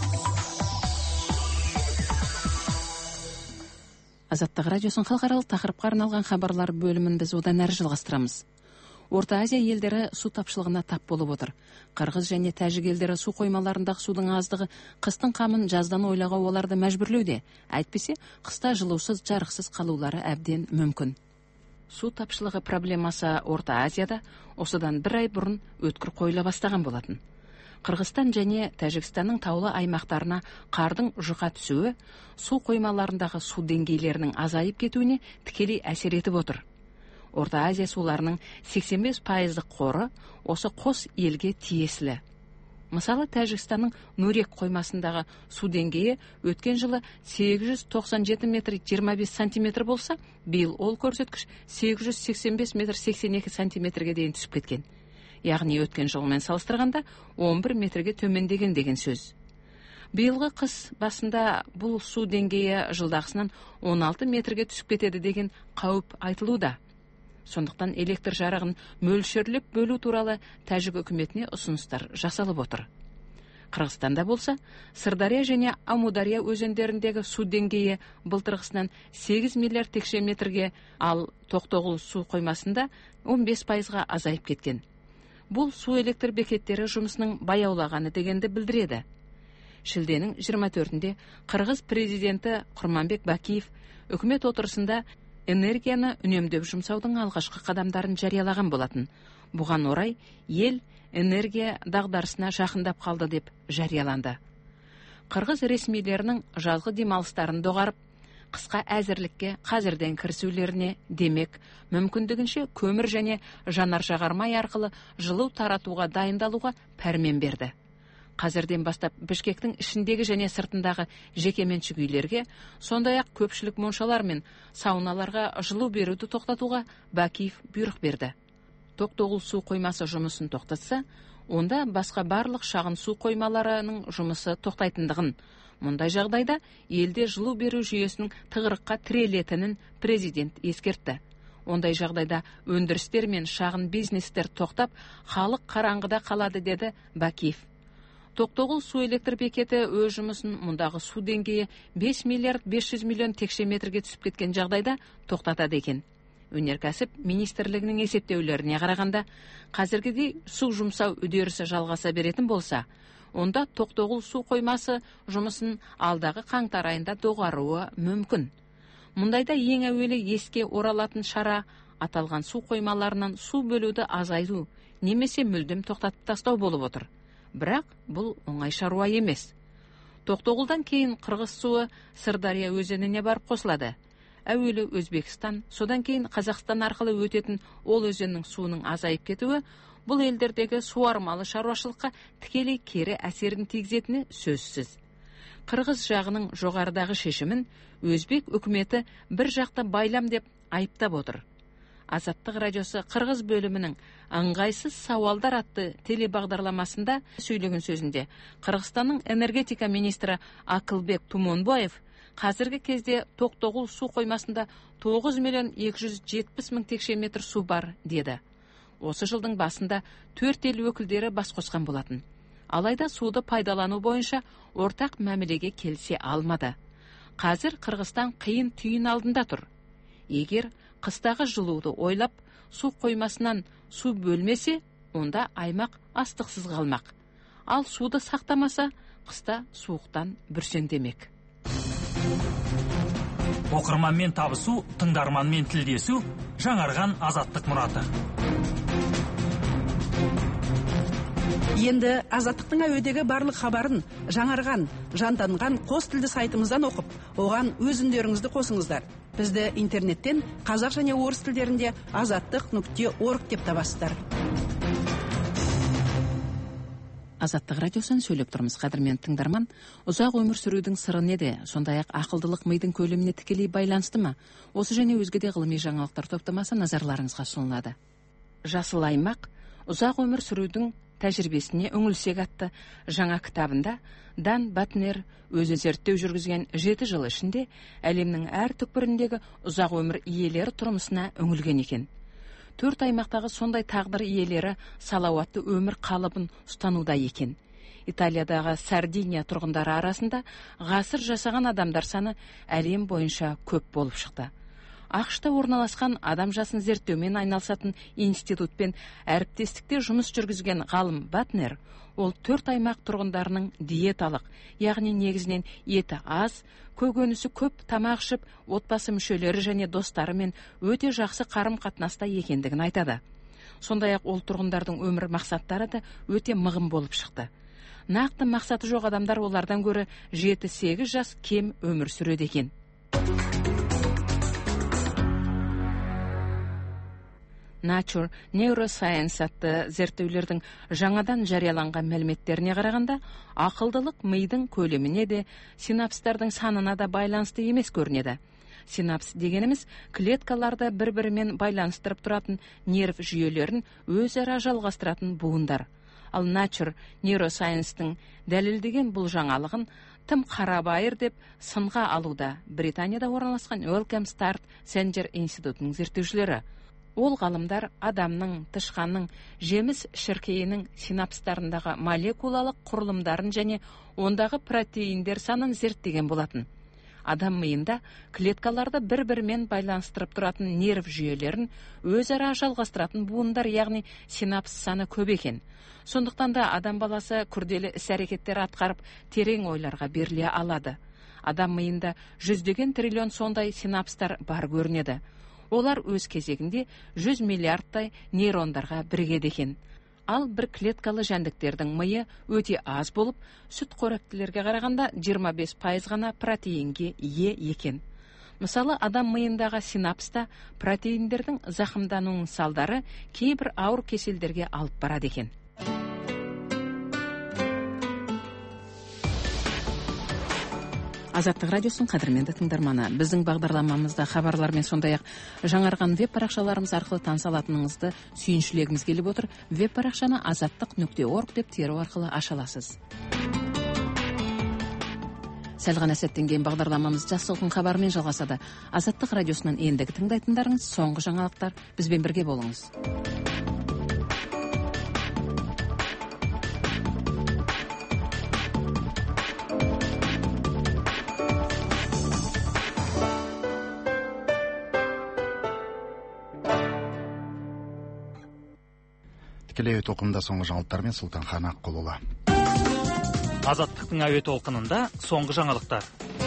Азаттық радиосын халықаралық тақырыпқа арналған хабарлар бөлімін біз одан әрі жалғастырамыз. Орта Азия елдері су тапшылығына тап болып отыр. Қырғыз және тәжік елдері су қоймаларындағы судың аздығы қыстың қамын жаздан ойлауға оларды мәжбүрлеуде. Әйтпесе, қыста жылусыз, жарықсыз қалулары әбден мүмкін. Су тапшылығы проблемасы Орта Азияда осыдан бір ай бұрын өткір қойыла бастаған болатын. Қырғызстан және Тәжікстанның таулы аймақтарына қардың жұқа түсуі су қоймаларындағы су деңгейлерінің азайып кетуіне тікелей әсер етіп отыр. Орта Азия суларының 85% қоры осы қос елге тиесілі. Мысалы, Тәжікстанның Нурек қоймасындағы су деңгейі өткен жылы 897 метр 25 сантиметр болса, биыл ол көрсеткіш 885 метр 82 сантиметрге дейін түсіп кеткен. Яғни өткен жылмен салыстырғанда 11 метрге төмендеген деген сөз. Биылғы қыс басында бұл су деңгейі жылдағысынан 16 метрге түсіп кетеді деген қауіп айтылуда. Сондықтан электр жарығын мөлшерлеп бөлу туралы Тәжік үкіметіне ұсыныстар жасалып отыр. Қырғызстанда болса, Сырдария және Амудария өзендеріндегі су деңгейі былтырғысынан 8 миллиард текше метрге, ал Тоқтоғұл су қоймасында 15%-ға азайып кеткен. Бұл су электр бекеттері жұмысының баяулағаны дегенді білдіреді. Шілденің 24-інде Қырғыз президенті Құрманбек Бакиев үкімет отырысында энергияны үнемдеп жұмсаудың алғашқы қадамдарын жариялаған болатын. Бұған орай ел энергия дағдарысына жақындап қалды деп жарияланды. Қырғыз ресмилерінің жазғы демалыстарын доғарып, қысқа әзірлікке қазірден кірісулеріне, демек мүмкіндігінше көмір және жанар жағармай арқылы жылу таратуға дайындалуға пәрмен берді. Қазірден бастап Бішкектің ішіндегі және сыртындағы жекеменшік үйлерге, сондай-ақ көпшілік моншалар мен сауналарға жылу беруді тоқтатуға Бакиев бұйрық берді. Тоқтоғұл су қоймасы жұмысын тоқтатса, онда басқа барлық шағын су қоймаларының жұмысы тоқтайтындығын, мұндай жағдайда елде жылу беру жүйесінің тығырыққа тірелетінін президент ескертті. Ондай жағдайда өндірістер мен шағын бизнестер тоқтап, халық қараңғыда қалады, деді Бакиев. Тоқтоғұл су электр бекеті өз жұмысын мұндағы су деңгейі 5 миллиард 500 миллион текше метрге түсіп кеткен жағдайда тоқтатады екен. Өнеркәсіп министрлігінің есептеулеріне қарағанда, қазіргідей су жұмсау үдерісі жалғаса беретін болса, онда Тоқтоғұл су қоймасы жұмысын алдағы қаңтар айында доғаруы мүмкін. Мұндайда ең әуелі еске оралатын шара аталған су қоймаларынан су бөлуді азайту немесе мүлдем тоқтатып тастау болып отыр. Бірақ бұл оңай шаруа емес. Тоқтоғұлдан кейін Қырғыз суы Сырдария өзеніне барып қосылады. Әуелі Өзбекстан, содан кейін Қазақстан арқылы өтетін ол өзеннің суының азайып кетуі бұл елдердегі суармалы шаруашылыққа тікелей кері әсерін тигізетіні сөзсіз. Қырғыз жағының жоғарыдағы шешімін Өзбек үкіметі бір жақты байлам деп айыптап отыр. Азаттық радиосы Қырғыз бөлімінің ыңғайсыз сауалдар атты телебағдарламасында сөйлеген сөзінде Қырғызстанның энергетика министрі Акылбек Тумонбаев қазіргі кезде Тоқтоғұл су қоймасында 9 миллион 270 мың текше метр су бар, деді. Осы жылдың басында 4 ел өкілдері бас қосқан болатын. Алайда суды пайдалану бойынша ортақ мәмілеге келісе алмады. Қазір Қырғызстан қиын түйін алдында тұр. Егер қыстағы жылуды ойлап, су қоймасынан су бөлмесе, онда аймақ астықсыз қалмақ. Ал суды сақтамаса, қыста суықтан бүрсеңдемек. Оқырманмен табысу, тыңдарманмен тілдесу, жаңарған азаттық мұраты. Енді азаттықтың әуедегі барлық хабарын жаңарған, жанданған қос тілді сайтымыздан оқып, оған өз үндеріңізді қосыңыздар. Бізді интернеттен қазақ және орыс тілдерінде azattiq.org деп табасыздар. Азаттық радиосын сөйлеп тұрмыз, қадірмен тыңдарман. Ұзақ өмір сүрудің сыры неде? Сондай-ақ ақылдылық мидың көлеміне тікелей байланысты ма? Осы және өзге де ғылыми жаңалықтар топтамасы назарларыңызға ұсынылады. Жасыл аймақ ұзақ өмір сүрудің тәжірибесіне үңілсек атты жаңа кітабында Дан Батнер өзі зерттеу жүргізген 7 жыл ішінде әлемнің әр түкпіріндегі ұзақ өмір иелері тұрмысына үңілген екен. 4 аймақтағы сондай тағдыр иелері салауатты өмір қалыбын ұстануда екен. Италиядағы Сардиния тұрғындары арасында ғасыр жасаған адамдар саны әлем бойынша көп болып шықты. ақш-та орналасқан адам жасын зерттеумен айналысатын институтпен әріптестікте жұмыс жүргізген ғалым Батнер, ол 4 аймақ тұрғындарының диеталық, яғни негізінен еті аз, көкөнісі көп тамақ ішіп, отбасы мүшелері және достарымен өте жақсы қарым-қатынаста екендігін айтады. Сондай-ақ ол тұрғындардың өмір мақсаттары да өте мығым болып шықты. Нақты мақсаты жоқ адамдар олардан гөрі 7-8 жас кем өмір сүреді екен. Nature Neuroscience атты зерттеулердің жаңадан жарияланған мәліметтеріне қарағанда, ақылдылық мидың көлеміне де, синапстардың санына да байланысты емес көрінеді. Синапс дегеніміз клеткаларды бір-бірімен байланыстырып тұратын нерв жүйелерін өзара жалғастыратын буындар. Ал Nature Neuroscience-тың дәлелдеген бұл жаңалығын тым қарабайыр деп сынға алуда Британияда орналасқан Wellcome Start Center институтының зерттеушілері. Ол ғалымдар адамның, тышқанның, жеміс шіркейінің синапстарындағы молекулалық құрылымдарын және ондағы протеиндер санын зерттеген болатын. Адам миында клеткаларды бір-бірімен байланыстырып тұратын нерв жүйелерін өзара жалғастыратын буындар, яғни синапс саны көп екен. Сондықтан да адам баласы күрделі іс-әрекеттер атқарып, терең ойларға беріле алады. Адам миында 100 триллион сондай синапстар бар көрінеді. Олар өз кезегінде 100 миллиардтай нейрондарға бірігеді екен. Ал бір клеткалы жәндіктердің миы өте аз болып, сүтқоректілерге қарағанда 25% ғана протеинге ие екен. Мысалы, адам миындағы синапста протеиндердің зақымдануының салдары кейбір ауыр кеселдерге алып барады екен. Азаттық радиосын қадірменді тыңдарманы, біздің бағдарламамызда хабарлар мен сондай-ақ жаңарған веб парақшаларымыз арқылы таныса алатыныңызды сүйіншілегіміз келіп отыр. Веб парақшаны azаттық.org деп теру арқылы аша аласыз. Сәл ғана сәттен кейін бағдарламамыз жақсылықтың хабарымен жалғасады. Азаттық радиосынан ендігі тыңдайтындарыңыз соңғы жаңалықтар. Бізбен бірге болыңыз. Тікелей толқынында соңғы жаңалықтармен Сұлтанхан Аққұлұлы. Азаттықтың әуе толқынында соңғы жаңалықтар.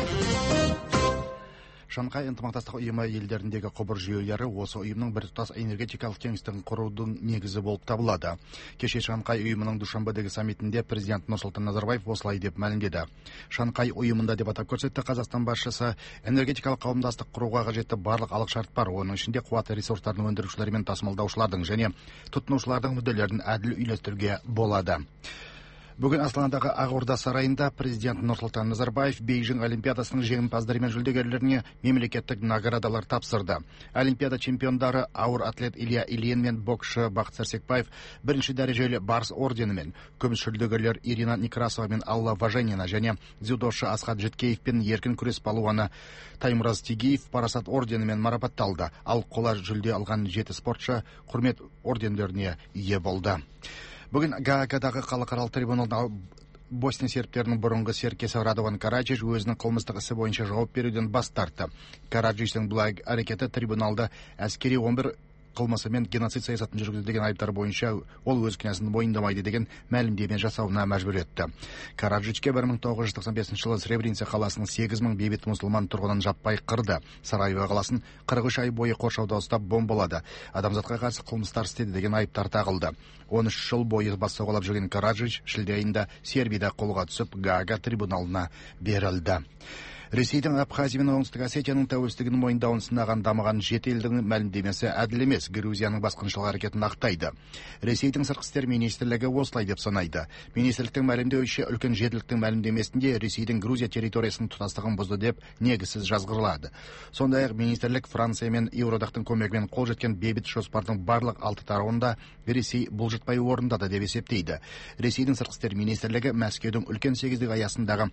Шанхай ынтымақтастық ұйымы елдеріндегі құбыр жүйелері осы ұйымның біртұтас энергетикалық кеңістігін құрудың негізі болып табылады. Кеше Шанхай ұйымының Душанбедегі саммитінде президент Нұрсұлтан Назарбаев осылай деп мәлімдеді. Шанхай ұйымында деп атап көрсетті Қазақстан басшысы, энергетикалық қауымдастық құруға қажетті барлық алғышарт бар. Оның ішінде қуат ресурстарын өндірушілер мен тасымалдаушылардың және тұтынушылардың мүдделерін әділ үйлестіруге болады. Бүгін Астанадағы Ақорда сарайында президент Нұрсұлтан Назарбаев Бейжің Олимпиадасының жеңімпаздары мен жүлдегерлеріне мемлекеттік наградалар тапсырды. Олимпиада чемпиондары ауыр атлет Илья Ильин мен боксшы Бақыт Сәрсекбаев бірінші дәрежелі барыс орденімен, күміс жүлдегерлер Ирина Некрасова мен Алла Важенина және дзюдошы Асхат Жіткеев пен еркін күрес палуаны Таймураз Тигиев парасат орденімен марапатталды. Ал қола жүлде алған 7 спортшы құрмет ордендеріне ие болды. Бүгін Гаагадағы халықаралық трибуналда Босния сербтерінің бұрынғы серкесі Радован Караджич өзінің қылмыстық ісі бойынша жауап беруден бас тартты. Караджичтің бұл әрекеті трибуналда әскери 11 қылмысы мен геноцид саясатын жүргізді деген айыптар бойынша ол өз кінәсін мойындамайды деген мәлімдеме жасауына мәжбүр етті. Караджичке 1995 жылы Сребреница қаласының 8000 бейбіт мұсылман тұрғынын жаппай қырды. Сараево қаласын 43 ай бойы қоршауда ұстап бомбалады. Адамзатқа қарсы қылмыстар істеді деген айыптар тағылды. 13 жыл бойы бас сауғалап жүрген Караджич шілде айында Сербияда қолға түсіп Гаага трибуналына берілді. Ресейдің Абхазия мен Оңтүстік Осетияның тәуелсіздігін мойындауын сынаған дамыған жеті елдің мәлімдемесі әділ емес, Грузияның басқыншылық әрекетін ақтайды. Ресейдің сыртқы істер министрлігі осылай деп санайды. Министрліктің мәлімдеуінше үлкен жетіліктің мәлімдемесінде Ресейдің Грузия территориясының тұтастығын бұзды деп негізсіз жазғырылады. Сондай-ақ министрлік Франция мен Еуроодақтың көмегімен қол жеткен бейбіт жоспардың барлық 6 тарауында Ресей бұлжытпай орындады деп есептейді. Ресейдің сыртқы істер министрлігі Мәскеудің үлкен сегіздік аясындағы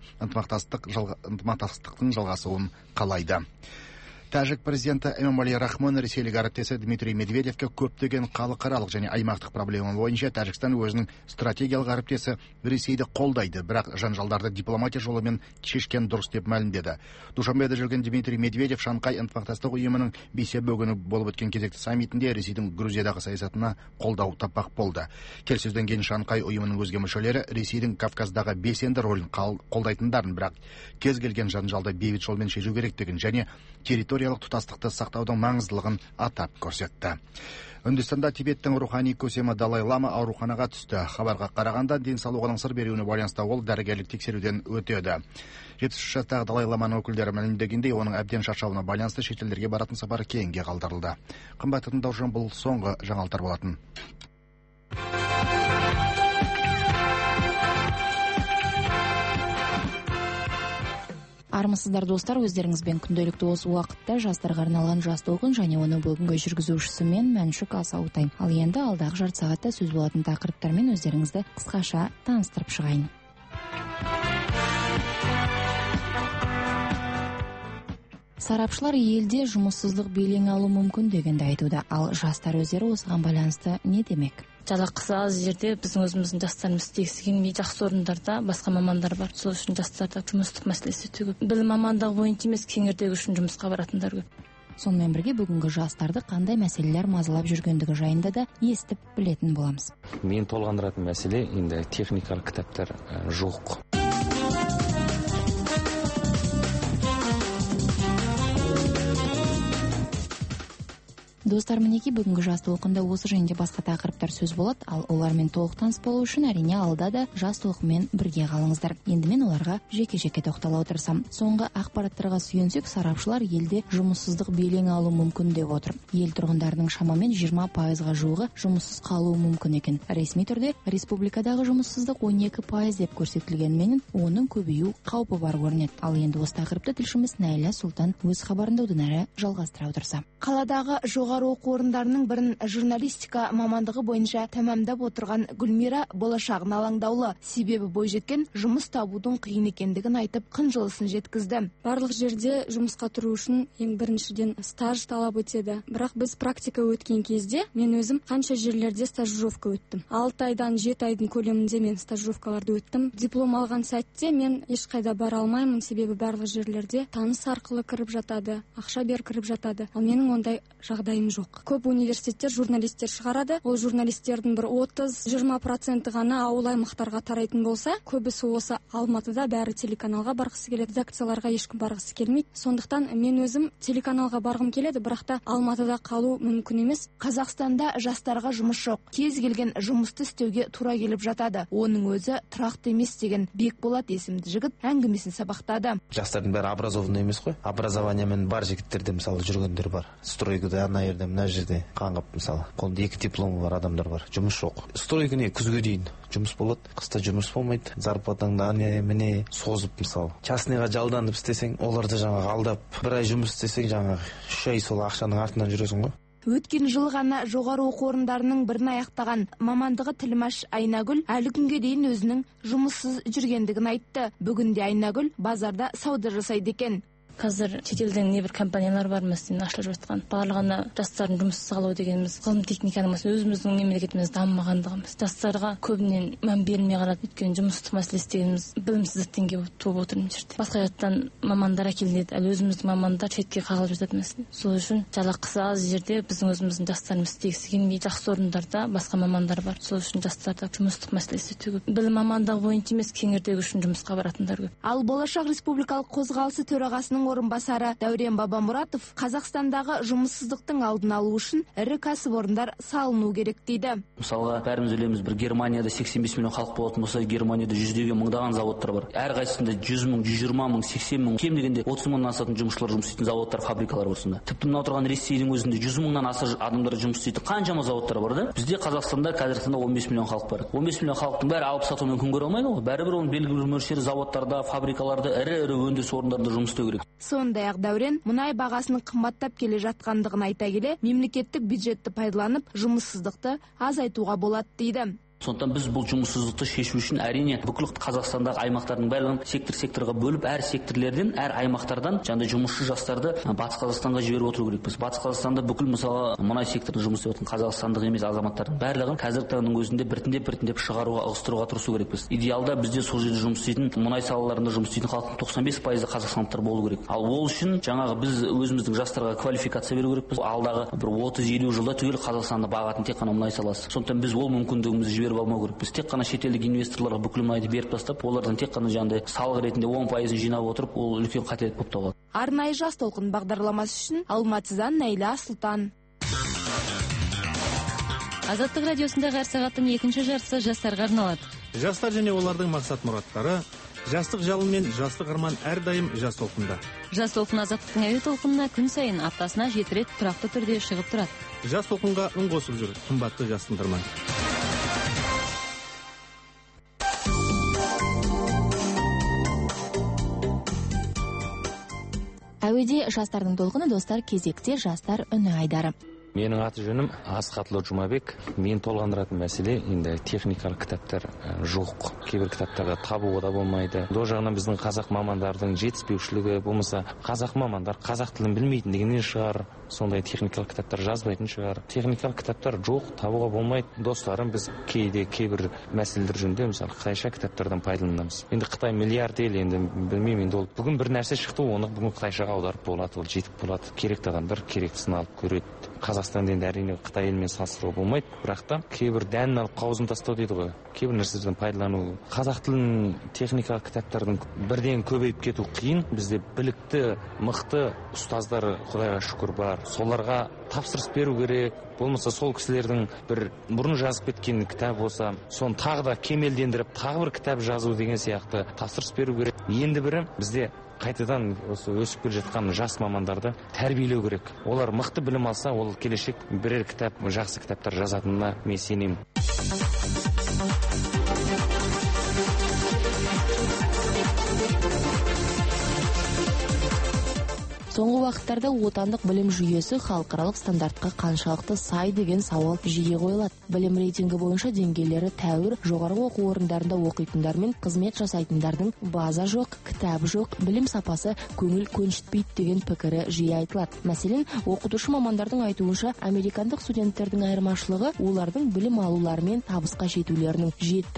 ынтымақтастықтың жалғасуын қалайды. Тәжік президенті Эмомали Рахмон ресейлік әріптесі Дмитрий Медведевке көптеген халықаралық және аймақтық проблема бойынша Тәжікстан өзінің стратегиялық әріптесі Ресейді қолдайды, бірақ жанжалдарды дипломатия жолымен шешкен дұрыс деп мәлімдеді. Душанбеде жүрген Дмитрий Медведев Шанхай ынтымақтастық ұйымының бейсенбі күні болып өткен кезекті саммитінде Ресейдің Грузиядағы саясатына қолдау таппақ болды. Келіссөзден кейін Шанхай ұйымының өзге мүшелері Ресейдің Кавказдағы белсенді рөлін қолдайтындарын, бірақ кез келген жанжалды бейбіт жолмен шешу керектігін және территориялық тұтастықты сақтаудың маңыздылығын атап көрсетті. Үндістанда Тибеттің рухани көсемі Далай Лама ауруханаға түсті. Хабарға қарағанда денсаулығының сыр беруіне байланысты ол дәрігерлік тексеруден өтеді. 73 жастағы Далай Ламаның өкілдері мәлімдегендей, оның әбден шаршауына байланысты шетелдерге баратын сапары кейінге қалдырылды. Қымбатты тыңдаушылар, бұл соңғы жаңалықтар болатын. Армысыздар достар, өздеріңізбен күнделікті осы уақытта жастарға арналған жас толқын және оны бүгінгі жүргізушісі мен Мәншүк Асаутай. Ал енді алдағы жарты сағатта сөз болатын тақырыптармен өздеріңізді қысқаша таныстырып шығайын. Сарапшылар елде жұмыссыздық белең алу мүмкін дегенді айтуда, ал жастар өздері осыған байланысты не демек? Жалақысы аз жерде біздің өзіміздің жастарымыз істегісі келмей, жақсы орындарда басқа мамандар бар. Сол үшін жастарда жұмыстық мәселесі өте көп. Білім мамандығы бойынша емес, кеңірдегі үшін жұмысқа баратындар көп. Сонымен бірге бүгінгі жастарды қандай мәселелер мазалап жүргендігі жайында да естіп білетін боламыз. Мен толғандыратын мәселе енді техникалық кітаптар жоқ. Достар, мінеки бүгінгі жас толқында осы және басқа тақырыптар сөз болады, ал олармен толық таныс болу үшін әрине алда да жас толқынмен бірге қалыңыздар. Енді мен оларға жеке-жеке тоқтала отырсам. Соңғы ақпараттарға сүйенсек, сарапшылар елде жұмыссыздық белең алу мүмкін деп отыр. Ел тұрғындарының шамамен 20%-ға жуығы жұмыссыз қалуы мүмкін екен. Ресми түрде республикадағы жұмыссыздық 12% деп көрсетілгенмен, оның көбею қаупі бар көрінеді. Ал енді осы тақырыпты тілшіміз Найля Сұлтан өз хабарында одан әрі жалғастыра отырса. Қаладағы жоғары оқу орындарының бірін журналистика мамандығы бойынша тәмамдап отырған Гүлмира болашағына алаңдаулы. Себебі бойжеткен жұмыс табудың қиын екендігін айтып, қынжылысын жеткізді. Барлық жерде жұмысқа тұру үшін ең біріншіден стаж талап етеді. Бірақ біз практика өткен кезде мен өзім қанша жерлерде стажировка өттім. 6 айдан 7 айдың көлемінде мен стажировкаларды өттім. Диплом алған сәтте мен ешқайда бара алмаймын, себебі барлық жерлерде таныс арқылы кіріп жатады, ақша беріп кіріп жатады. Ал менің ондай жағдайым жоқ. Көп университеттер журналистер шығарады. Ол журналистердің бір 30-20% ғана ауыл аймақтарға тарайтын болса, көбісі осы Алматыда бәрі телеканалға барғысы келеді, редакцияларға ешкім барғысы келмейді. Сондықтан мен өзім телеканалға барғым келеді, бірақ та Алматыда қалу мүмкін емес. Қазақстанда жастарға жұмыс жоқ. Кез келген жұмысты істеуге тура келіп жатады. Оның өзі тұрақты емес деген Бекболат есімді жігіт әңгімесін сабақтады. Жастардың бәрі образованный емес қой. Образованиямен бар жігіттерде мысалы жүргендер бар. Стройкада ана жерде, мына жерде қаңғып мысалы. Қолында 2 дипломы бар адамдар бар. Жұмыс жоқ. Стройка не күзге дейін жұмыс болады, қыста жұмыс болмайды. Зарплатаңды міне созып мысалы. Частныйға жалданып істесең, оларды жаңағы алдап, бір ай жұмыс істесең жаңағы 3 ай сол ақшаның артынан жүресің ғой. Өткен жыл ғана жоғары оқу орындарының бірін аяқтаған мамандығы тілмаш Айнагүл әлі күнге дейін өзінің жұмыссыз жүргендігін айтты. Бүгінде Айнагүл базарда сауда жасайды екен. Қазір шетелден небір компаниялар бар мәселен ашылып жатқан. Барлығына жастардың жұмыссыз қалуы дегеніміз ғылым техниканың өзіміздің мемлекетіміз дамымағандығымыз. Жастарға көбінен мән берілмей қалады. Өйткені жұмыссыздық мәселесі дегеніміз білімсіздіктен келіп туып отыр мына жерде. Басқа жақтан мамандар әкелінеді, әлі өзіміздің мамандар шетке қағылып жатады мәселен. Сол үшін жалақысы аз жерде біздің өзіміздің жастарымыз істегісі келмейді. Жақсы орындарда басқа мамандар бар. Сол үшін жастарда жұмыссыздық мәселесі өте көп. Білім мамандығы бойынша емес, кеңірдегі үшін жұмысқа баратындар көп. Ал Болашақ республикалық қозғалысы төрағасының орынбасары Дәурен Бабамұратов Қазақстандағы жұмыссыздықтың алдын алу үшін ірі кәсіпорындар салыну керек дейді. Мысалға, бәріміз білеміз, бір Германияда 85 миллион халық болатын болса, Германияда жүздеген мыңдаған заводтар бар. Әрқайсысында 100 мың, 120 мың, 80 мың, кем дегенде 30 мыңнан асатын жұмысшылар жұмыс істейтін заводтар, фабрикалар болсында. Тіпті мына отырған Ресейдің өзінде 100 мыңнан аса адамдар жұмыс істейтін қаншама заводтар бар да. Бізде Қазақстанда қазіргі таңда 15 миллион халық бар. 15 миллион халықтың бәрі алып сатумен күн көре алмайды ғой. Бәрібір оның белгілі бір мөлшері заводтарда, фабрикаларда, ірі өндіріс орындарында жұмыс істеу керек. Сондай-ақ Дәурен мұнай бағасының қымбаттап келе жатқандығын айта келе, мемлекеттік бюджетті пайдаланып, жұмыссыздықты азайтуға болады дейді. Сондықтан біз бұл жұмыссыздықты шешу үшін әрине бүкіл Қазақстандағы аймақтардың бәрін сектор-секторға бөліп, әр секторлерден, әр аймақтардан жаңа жұмысшы жастарды Батыс Қазақстанға жіберіп отыру керекпіз. Батыс Қазақстанда бүкіл мысалы мұнай секторында жұмыс істеп жатқан қазақстандық емес азаматтардың барлығын қазіргі таңның өзінде біртіндеп шығаруға, ығыстыруға тырысу керекпіз. Идеалда бізде сол жерде жұмыс істейтін, мұнай салаларында жұмыс істейтін халықтың 95% қазақстандықтар болу керек. Ал ол үшін жаңағы біз өзіміздің жастарға квалификация беру керекпіз. Алдағы бір 30-50 жылда түгел Қазақстанды бағатын тек қана мұнай саласы. Сондықтан біз ол мүмкіндігімізді жіберіп алмау керек. Біз тек қана шетелдік инвесторларға бүкіл мұнайды беріп тастап, олардан тек қана жаңағыдай салық ретінде 10% жинап отырып, ол үлкен қателік болып табылады. Арнайы жас толқын бағдарламасы үшін Алматыдан Найля Сұлтан. Азаттық радиосындағы әр сағаттың екінші жартысы жастарға арналады. Жастар және олардың мақсат-мұраттары, жастық жалын мен жастық арман әрдайым жас толқында. Жас толқын Азаттықтың әуе толқынына күн сайын аптасына 7 рет тұрақты түрде шығып тұрады. Жас толқынға үн қосып жүр, қымбатты жас тыңдарман. Әуеде жастардың толқыны, достар, кезекте жастар үні айдары. Менің аты жөнім Асқатлы Жұмабек. Мен толғандыратын мәселе енді техникалық кітаптар жоқ. Кейбір кітаптарға табуға да болмайды. До жағынан біздің қазақ мамандардың жетіспеушілігі, болмаса қазақ мамандар қазақ тілін білмейтіндігінен шығар, сондай техникалық кітаптар жазбайтын шығар. Техникалық кітаптар жоқ, табуға болмайды. Достарым, біз кейде кейбір мәселелер жөнінде мысалы қытайша кітаптардан пайдаланамыз. Енді Қытай миллиард ел, енді білмеймін, енді ол бүгін бір нәрсе шықты, оны бүгін қытайшаға аударып болады, ол жетіп болады. Керекті адамдар керектісін алып көреді. Қазақстанды енді әрине Қытай елімен салыстыруға болмайды, бірақ та кейбір дәнін алып қауызын тастау дейді ғой, кейбір нәрселерден пайдалану. Қазақ тілінің техникалық кітаптардың бірден көбейіп кету қиын. Бізде білікті, мықты ұстаздар Құдайға шүкір бар. Соларға тапсырыс беру керек. Болмаса сол кісілердің бір бұрын жазып кеткен кітап болса, соны тағы да кемелдендіріп, тағы бір кітап жазу деген сияқты тапсырыс беру керек. Енді бірі бізде қайтадан осы өсіп келе жатқан жас мамандарды тәрбиелеу керек. Олар мықты білім алса, ол келешек бірер кітап, жақсы кітаптар жазатынына мен сенемін. Соңғы уақыттарда отандық білім жүйесі халықаралық стандартқа қаншалықты сай деген сауал жиі қойылады. Білім рейтингі бойынша деңгейлері тәуір, жоғарғы оқу орындарында оқитындар мен қызмет жасайтындардың база жоқ, кітап жоқ, білім сапасы көңіл көншітпейді деген пікірі жиі айтылады. Мәселен, оқытушы мамандардың айтуынша, американдық студенттердің айырмашылығы олардың білім алулары мен табысқа жетулерінің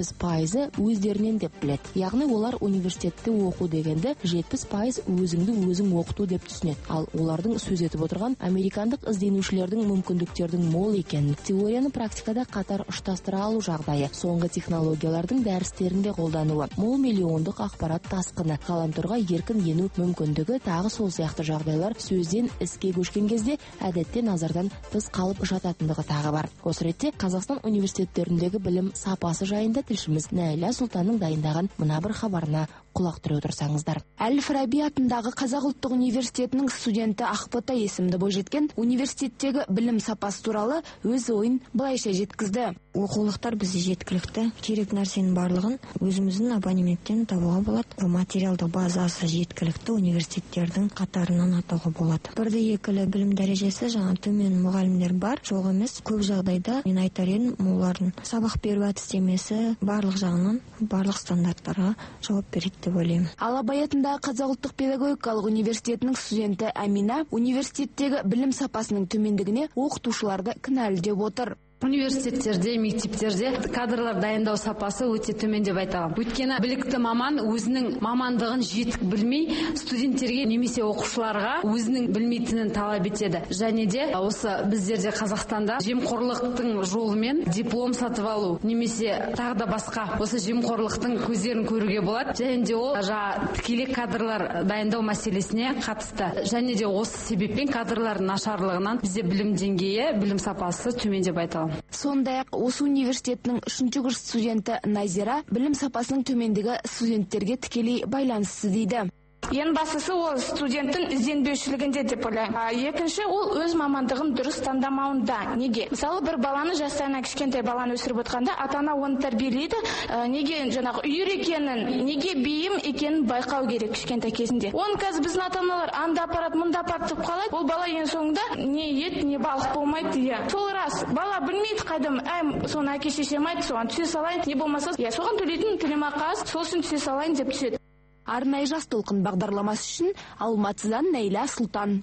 70% өздерінен деп біледі. Яғни олар университетте оқу дегенді 70% өзіңді өзің оқыту деп түсінеді. Ал олардың сөз етіп отырған американдық ізденушілердің мүмкіндіктердің мол екенін, теорияны практикада қатар ұштастыра алу жағдайы, соңғы технологиялардың дәрістерінде қолдануы, мол миллиондық ақпарат тасқыны, ғаламторға еркін ену мүмкіндігі, тағы сол сияқты жағдайлар сөзден іске көшкен кезде әдетте назардан тыс қалып жататындығы тағы бар. Осы ретте Қазақстан университеттеріндегі білім сапасы жайында тілшіміз Нәйла Сұлтанның дайындаған мына бір хабарына құлақ түре отырсаңыздар. Әл-Фараби атындағы Қазақ ұлттық университетінің студенті Ақбота есімді бойжеткен университеттегі білім сапасы туралы өз ойын былайша жеткізді. Оқулықтар бізде жеткілікті, керек нәрсенің барлығын өзіміздің абонементтен табуға болады. Материалдық базасы жеткілікті университеттердің қатарынан атауға болады. Бірде екілі білім дәрежесі жаңа төмен мұғалімдер бар, жоқ емес. Көп жағдайда мен айтар едім, олардың сабақ беру әдістемесі барлық жағынан барлық стандарттарға жауап береді деп ойлаймын. Ал Абай атындағы Қазақ ұлттық педагогикалық университетінің студенті Әмина университеттегі білім сапасының төмендігіне оқытушыларды кінәлі деп отыр. Университеттерде, мектептерде кадрлар дайындау сапасы өте төмен деп айтамын. Өйткені білікті маман өзінің мамандығын жетік білмей, студенттерге немесе оқушыларға өзінің білмейтінін талап етеді. Және де осы біздерде Қазақстанда жемқорлықтың жолымен диплом сатып алу немесе тағы да басқа осы жемқорлықтың көздерін көруге болады. Және де ол тікелей кадрлар дайындау мәселесіне қатысты. Және де осы себеппен кадрлардың нашарлығынан бізде білім деңгейі, білім сапасы төмен деп айтамын. Сондай-ақ осы университетінің 3-ші курс студенті Назира білім сапасының төмендігі студенттерге тікелей байланысты дейді. Ең бастысы ол студенттің ізденбеушілігінде деп ойлаймын. Екінші, ол өз мамандығын дұрыс таңдамауында. Неге? Мысалы, бір баланы жастайынан кішкентай баланы өсіріп отқанда, ата-ана оны тәрбиелейді. Неге жаңағы үйір екенін, неге бейім екенін байқау керек кішкентай кезінде. Оны қазір біздің ата-аналар анда апарат, мұнда апарат деп қалайды. Ол бала ең соңында не ет, не балық болмайды. Сол рас. Бала білмейді қайдам, соны әке шешем айтты, соған түсе салайын, не болмаса, соған төлейтін төлемақы аз, сол үшін түсе салайын деп түседі. Арнайы жас толқын бағдарламасы үшін Алматыдан Нәйла Сұлтан.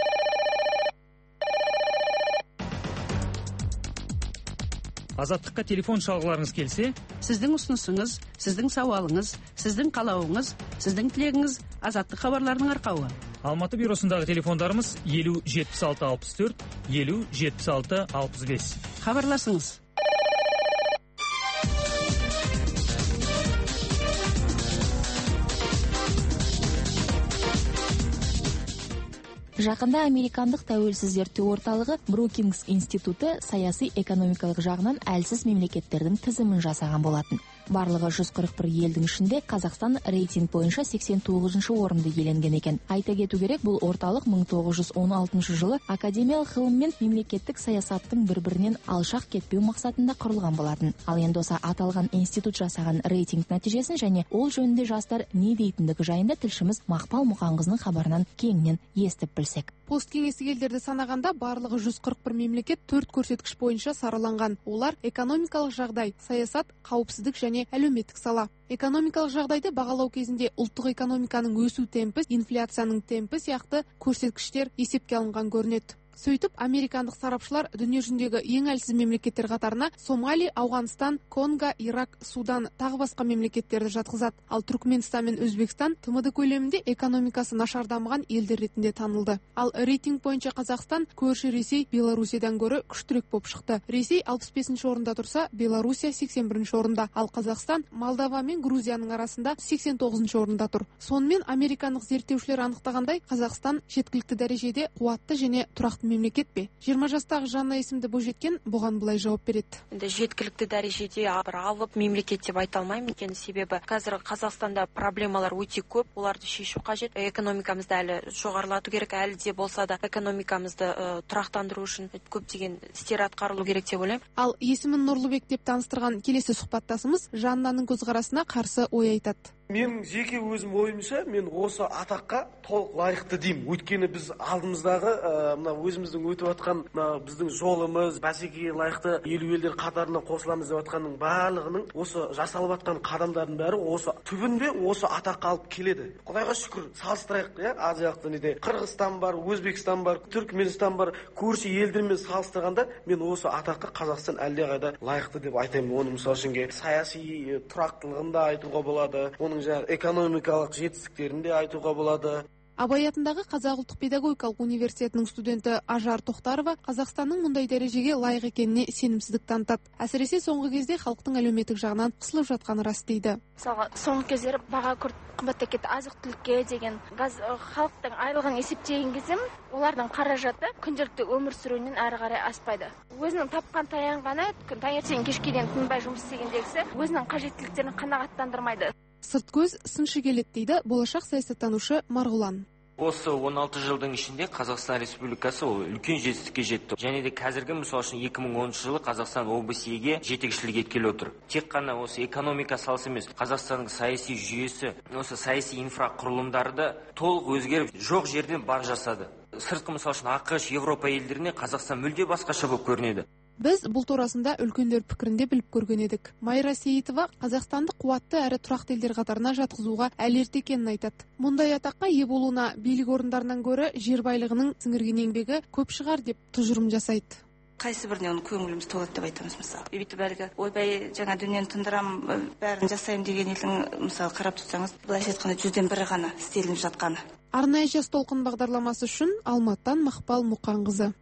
Азаттыққа телефон шалғыларыңыз келсе, сіздің ұсынысыңыз, сіздің сауалыңыз, сіздің қалауыңыз, сіздің тілегіңіз Азаттық хабарларының арқауы. Алматы бюросындағы телефондарымыз 50 76 64, 50 76 65. Хабарласыңыз. Жақында американдық тәуелсіз зерттеу орталығы Брукингс институты саяси экономикалық жағынан әлсіз мемлекеттердің тізімін жасаған болатын. Барлығы 141 елдің ішінде Қазақстан рейтинг бойынша 89-шы орынды иеленген екен. Айта кету керек, бұл орталық 1916 жылы академиялық ғылым мен мемлекеттік саясаттың бір-бірінен алшақ кетпеу мақсатында құрылған болатын. Ал енді осы аталған институт жасаған рейтинг нәтижесін және ол жөнінде жастар не дейтіндігі жайында тілшіміз Мақпал Мұқанқызының хабарынан кеңінен естіп білсек. Посткеңестік елдерді санағанда барлығы 141 мемлекет 4 көрсеткіш бойынша сараланған. Олар экономикалық жағдай, саясат, қауіпсіздік және әлеуметтік сала. Экономикалық жағдайды бағалау кезінде ұлттық экономиканың өсу темпі, инфляцияның темпі сияқты көрсеткіштер есепке алынған көрінеді. Сөйтіп, американдық сарапшылар дүние жүзіндегі ең әлсіз мемлекеттер қатарына Сомали, Ауғанстан, Конго, Ирак, Судан тағы басқа мемлекеттерді жатқызады. Ал Түркменстан мен Өзбекстан ТМД көлемінде экономикасы нашар дамыған елдер ретінде танылды. Ал рейтинг бойынша Қазақстан көрші Ресей, Белоруссиядан гөрі күштірек болып шықты. Ресей 65-ші орында тұрса, Белоруссия 81-ші орында, ал Қазақстан Молдова мен Грузияның арасында 89-ші орында тұр. Сонымен американдық зерттеушілер анықтағандай, Қазақстан жеткілікті дәрежеде қуатты және тұрақты мемлекет пе? 20 жастағы Жанна есімді бойжеткен бұған былай жауап береді. Жеткілікті дәрежеде алып мемлекет деп айта алмаймын. Себебі қазір Қазақстанда проблемалар өте көп, оларды шешу қажет. Экономикамызды әлі жоғарылату керек, әлі де болса да экономикамызды тұрақтандыру үшін көптеген істер атқарылу керек деп ойлаймын. Ал есімін Нұрлыбек деп таныстырған келесі сұхбаттасымыз Жаннаның көзқарасына қарсы ой айтады. Мен жеке өзім ойымша, мен осы атаққа толық лайықты деймін. Өйткені біз алдымыздағы өзіміздің өтіп атқан біздің жолымыз, бәсекеге лайықты елдер қатарына қосыламыз деп атқанның барлығының осы жасалып атқан қадамдардың бәрі осы түбінде осы атаққа алып келеді. Құдайға шүкір, салыстырайық, Азиялық неде Қырғызстан бар, Өзбекстан бар, Түркменстан бар, көрші елдермен салыстырғанда мен осы атаққа Қазақстан әлдеқайда лайықты деп айтаймын. Оның мысалы үшін саяси тұрақтылығында айтуға болады, оның экономикалық жетістіктерін де айтуға болады. Абай атындағы Қазақ ұлттық педагогикалық университетінің студенті Ажар Тоқтарова Қазақстанның мұндай дәрежеге лайық екеніне сенімсіздік танытады. Әсіресе соңғы кезде халықтың әлеуметтік жағынан қысылып жатқаны рас дейді. Мысалға, соңғы кездері баға қымбаттап кетті, азық-түлікке деген халықтың айлығын есептеген кезде олардың қаражаты күнделікті өмір сүруінен әрі қарай аспайды. Өзінің тапқан таянғаны таңертең кешке дейін тынбай жұмыс істегендегісі өзінің қажеттіліктерін қанағаттандырмайды. Сырт көз сыншы келеді дейді болашақ саясаттанушы Марғұлан. Осы 16 жылдың ішінде Қазақстан Республикасы үлкен жетістікке жетті. Және де қазіргі мысалы үшін 2010 жылы Қазақстан ОБСЕ-ге жетекшілік еткелі отыр. Тек қана осы экономика саласы емес, Қазақстанның саяси жүйесі, осы саяси инфрақұрылымдарды толық өзгеріп, жоқ жерден бар жасады. Сыртқы мысалы үшін ақш, Европа елдеріне Қазақстан мүлде басқаша болып көрінеді. Біз бұл турасында үлкендер пікірінде біліп көрген едік. Майра Сейітова Қазақстанды қуатты әрі тұрақты елдер қатарына жатқызуға әлі ерте екенін айтады. Мұндай атаққа ие болуына билік орындарынан гөрі жер байлығының сіңірген еңбегі көп шығар деп тұжырым жасайды. Қайсы біріне оны көңіліміз толады деп айтамыз мысалы. Бүйтіп әлгі ойбай жаңа дүниені тындырамын, бәрін жасаймын деген елдің мысалы қарап тұрсаңыз, былайша айтқанда 100-ден 1 ғана істелініп жатқаны. Арнайы жас толқын бағдарламасы үшін Алматыдан Мақпал Мұқанқызы.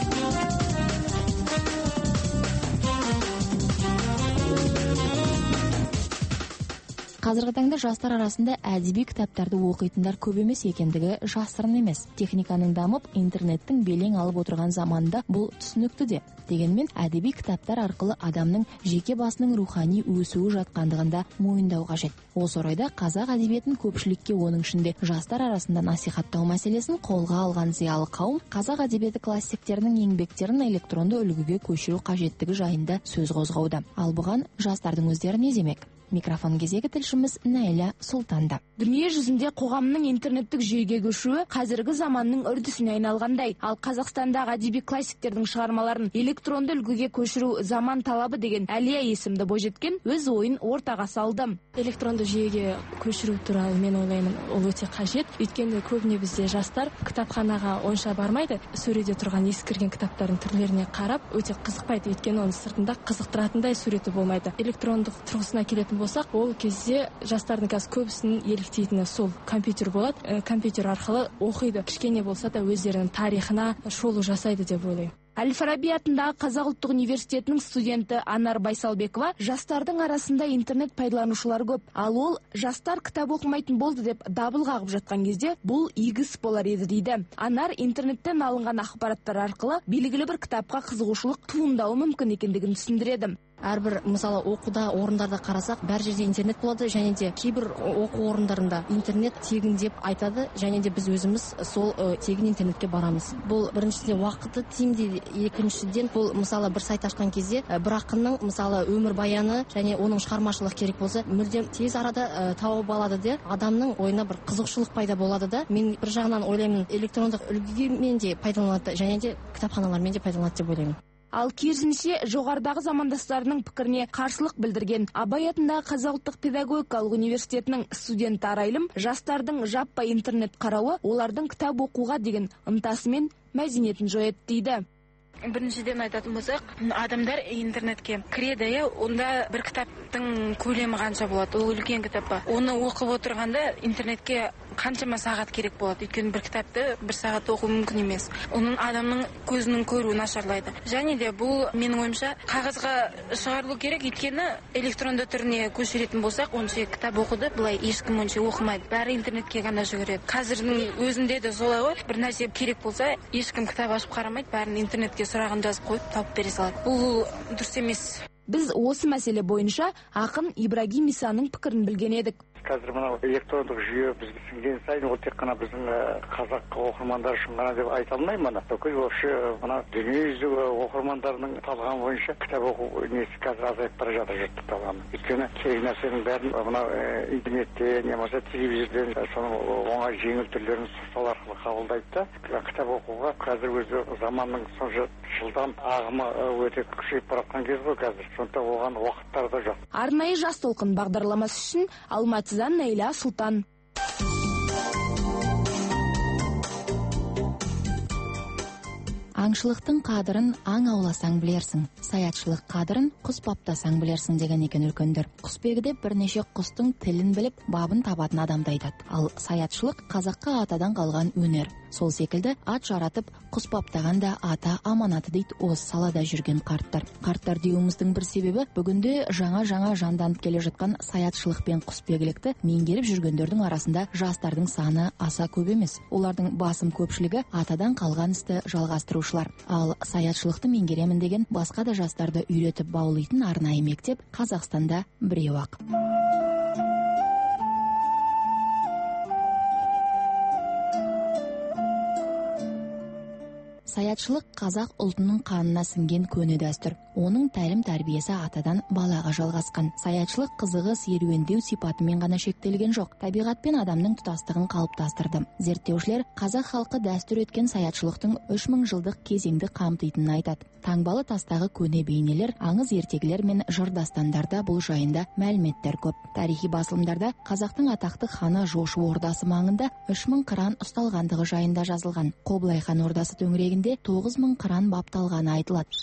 Қазіргі таңда жастар арасында әдеби кітаптарды оқитындар көп емес екендігі жасырын емес. Техниканың дамып, интернеттің белең алып отырған заманда бұл түсінікті де. Дегенмен әдеби кітаптар арқылы адамның жеке басының рухани өсуі жатқандығында мойындау қажет. Осы орайда қазақ әдебиетін көпшілікке, оның ішінде жастар арасында насихаттау мәселесін қолға алған зиялы қауым қазақ әдебиеті классиктерінің еңбектерін электронды үлгіге көшіру қажеттігі жайында сөз қозғауда. Ал бұған жастардың өздері не демек? Микрофон кезегі тілшіміз Найля Сұлтанда. Дүние жүзінде қоғамның интернеттік жүйеге көшуі қазіргі заманның үрдісіне айналғандай, ал Қазақстандағы әдеби классиктердің шығармаларын электронды үлгіге көшіру заман талабы деген Әлия есімді бойжеткен өз ойын ортаға салды. Электронды жүйеге көшіру туралы мен ойлаймын, ол өте қажет. Өйткені көбіне бізде жастар кітапханаға онша бармайды, сөреде тұрған ескірген кітаптардың түрлеріне қарап өте қызықпайды. Өйткені оның сыртында қызықтыратындай суреті болмайды. Электрондық тұрғысына келетін болсақ, ол кезде жастардың қазір көбісінің еліктейтіні сол компьютер болады. Компьютер арқылы оқиды. Кішкене болса да өздерінің тарихына шолу жасайды деп ойлаймын. Әл-Фараби атындағы Қазақ ұлттық университетінің студенті Анар Байсалбекова жастардың арасында интернет пайдаланушылар көп, ал ол жастар кітап оқымайтын болды деп дабыл қағып жатқан кезде бұл игі іс болар еді дейді. Анар интернеттен алынған ақпараттар арқылы белгілі бір кітапқа қызығушылық туындауы мүмкін екендігін түсіндіреді. Әрбір мысалы оқуда орындарда қарасақ, бәр жерде интернет болады, және де кейбір оқу орындарында интернет тегін деп айтады, және де біз өзіміз сол тегін интернетке барамыз. Бұл біріншіден уақыты тиімді, екіншіден бұл мысалы бір сайт ашқан кезде бір ақынның мысалы өмірбаяны және оның шығармашылығы керек болса, мүлдем тез арада тауып алады де, адамның ойына бір қызығушылық пайда болады да. Мен бір жағынан ойлаймын, электрондық үлгімен де пайдаланады, және де кітапханалармен де пайдаланады деп ойлаймын. Ал керісінше жоғарыдағы замандастарының пікіріне қарсылық білдірген Абай атындағы Қазақ ұлттық педагогикалық университетінің студенті Арайлым жастардың жаппай интернет қарауы олардың кітап оқуға деген ынтасы мен мәдениетін жояды дейді. Біріншіден айтатын болсақ, адамдар интернетке кіреді, онда бір кітаптың көлемі қанша болады, ол үлкен кітап па. Оны оқып отырғанда интернетке қаншама сағат керек болады. Өйткені бір кітапты бір сағат оқу мүмкін емес. Оның адамның көзінің көруі нашарлайды. Және де бұл менің ойымша қағазға шығарылу керек, өйткені электронды түріне көшіретін болсақ, онша кітап оқуды былай ешкім онша оқымайды. Бәрі интернетке ғана жүгіреді. Қазірдің өзінде де солай ғой. Бір нәрсе керек болса, ешкім кітап ашып қарамайды, бәрін интернетке сұрағын жазып қойып тауып бере салады. Бұл дұрыс емес. Біз осы мәселе бойынша ақын Ибрагим Исаның пікірін білген едік. Қазір мынау электрондық жүйе бізге сіңген сайын ол тек қана біздің қазақ оқырмандар үшін ғана деп айта алмаймын. Бүкіл вообще мына дүниежүзі оқырмандарының талғамы бойынша кітап оқу несі қазір азайып бара жатыр жұрттың талғамы. Өйткені керек нәрсенің бәрін мынау интернеттен немесе телевизорден соның оңай жеңіл түрлерін сол арқылы қабылдайды да кітап оқуға қазір өзі заманның сонша жылдам ағымы өте күшейіп бара жатқан кез ғой қазір. Сондықтан оған уақыттар да жоқ. Арнайы жас толқын бағдарламасы үшін Алматыдан Нәйла Сұлтан. Аңшылықтың қадырын аң ауласаң білерсің, саятшылық қадырын құс баптасаң білерсің деген екен үлкендер. Құсбегіде бірнеше құстың тілін біліп, бабын табатын адамды айтады. Ал саятшылық қазаққа атадан қалған өнер. Сол секілді ат жаратып, құс баптаған да ата аманаты дейді осы салада жүрген қарттар. Қарттар деуіміздің бір себебі бүгінде жаңа жанданып келе жатқан саятшылық пен құсбегілікті меңгеріп жүргендердің арасында жастардың саны аса көп емес. Олардың басым көпшілігі атадан қалған істі жалғастырушылар. Ал саятшылықты меңгеремін деген басқа да жастарды үйретіп баулайтын арнайы мектеп Қазақстанда біреу-ақ. Саятшылық қазақ ұлтының қанына сіңген көне дәстүр. Оның тәлім тәрбиесі атадан балаға жалғасқан. Саятшылық қызығы серуендеу сипатымен ғана шектелген жоқ, табиғат пен адамның тұтастығын қалыптастырды. Зерттеушілер қазақ халқы дәстүр еткен саятшылықтың 3000 жылдық кезеңді қамтитынын айтады. Таңбалы тастағы көне бейнелер, аңыз ертегілер мен жыр дастандарда бұл жайында мәліметтер көп. Тарихи басылымдарда қазақтың атақты ханы Жошы ордасы маңында 3000 қыран ұсталғандығы жайында жазылған. Қоблай хан ордасы төңірегінде 9000 қыран бапталғаны айтылады.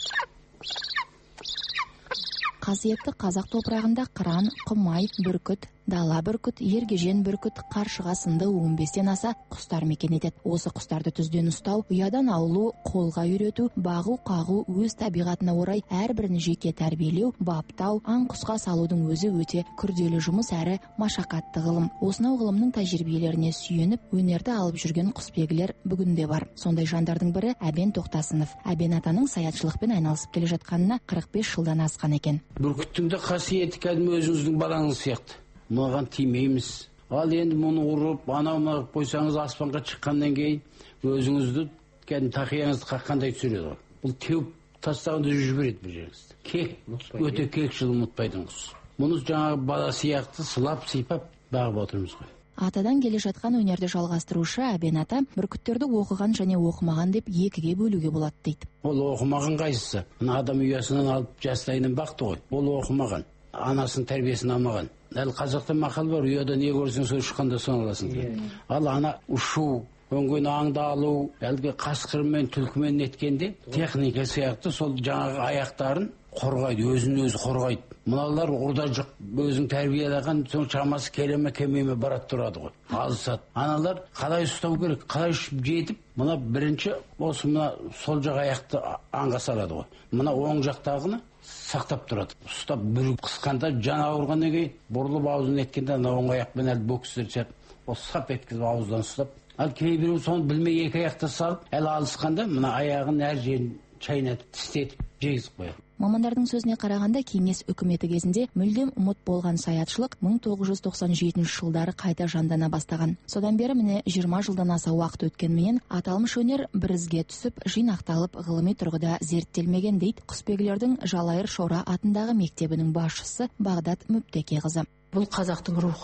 Қасиетті қазақ топырағында қыран, құмай, бүркіт, дала бүркіт, ергежен бүркіт, қаршыға сынды 15-тен аса құстар мекен етеді. Осы құстарды түзден ұстау, ұядан аулу, қолға үйрету, бағу, қағу өз табиғатына орай әрбірін жеке тәрбиелеу, баптау, аң құсқа салудың өзі өте күрделі жұмыс әрі машақатты ғылым. Осынау ғылымның тәжірибелеріне сүйеніп, өнерді алып жүрген құсбегілер бүгінде бар. Сондай жандардың бірі Әбен Тоқтасынов. Әбен атаның саятшылықпен айналысып келе жатқанына 45 жылдан асқан екен. Бүркіттің де қасиеті кәдімгі өзіңіздің балаңыз сияқты. Маған тимейміз. Ал енді мұны ұрып, анау қойсаңыз аспанға шыққаннан кейін өзіңізді кәдімгі тақияңызды қаққандай түсіреді. Бұл теуіп тастағанда жібереді бір жеріңізді. Кек, өте кекшіл ұмытпайтын құс. Мұны жаңағы бала сияқты сылап сипап бағып отырмыз ғой. Атадан келе жатқан өнерді жалғастырушы Әбен ата бүркіттерді оқыған және оқымаған деп екіге бөлуге болады дейді. Ол оқымаған қайсысы? Адам ұясынан алып жастайынан бақты ғой. Ол оқымаған. Анасының тәрбиесін алмаған. Әлі қазақта мақал бар, ұяда не көрсең сол ұшқанда соны аласың. Ал ана ұшу, өнген аңды алу, әлгі қасқырмен, түлкімен неткенде техника сияқты сол жаңағы аяқтарын қорғайды, өзін өзі қорғайды. Мыналар орда жоқ, өзің тәрбиелеген соң шамасы келеме кемеме барат тұрады ғой. Алысады. Аналар қалай ұстау керек, қалай жетіп, мына бірінші осы мына сол жақ аяқты аңға салады ғой. Мына оң жақтағыны сақтап тұрады. Ұстап бір қысқанда жан ауырғаннан кейін бұрылып аузын еткенде ана оң аяқпен әлі бөксіздер шығарып, осы сап еткізіп ауыздан ұстап. Ал кейбіреу соны білмей екі аяқты салып, әлі алысқанда мына аяғын әр жерін шайнатып, тістетіп, жегізіп қояды. Мамандардың сөзіне қарағанда кеңес үкіметі кезінде мүлдем ұмыт болған саятшылық 1997 жылдары қайта жандана бастаған. Содан бері міне 20 жылдан аса уақыт өткенменен аталмыш өнер бір ізге түсіп, жинақталып, ғылыми тұрғыда зерттелмеген дейді құсбегілердің Жалайыр Шора атындағы мектебінің басшысы Бағдат Мүптеке қызы. Бұл қазақтың рухы,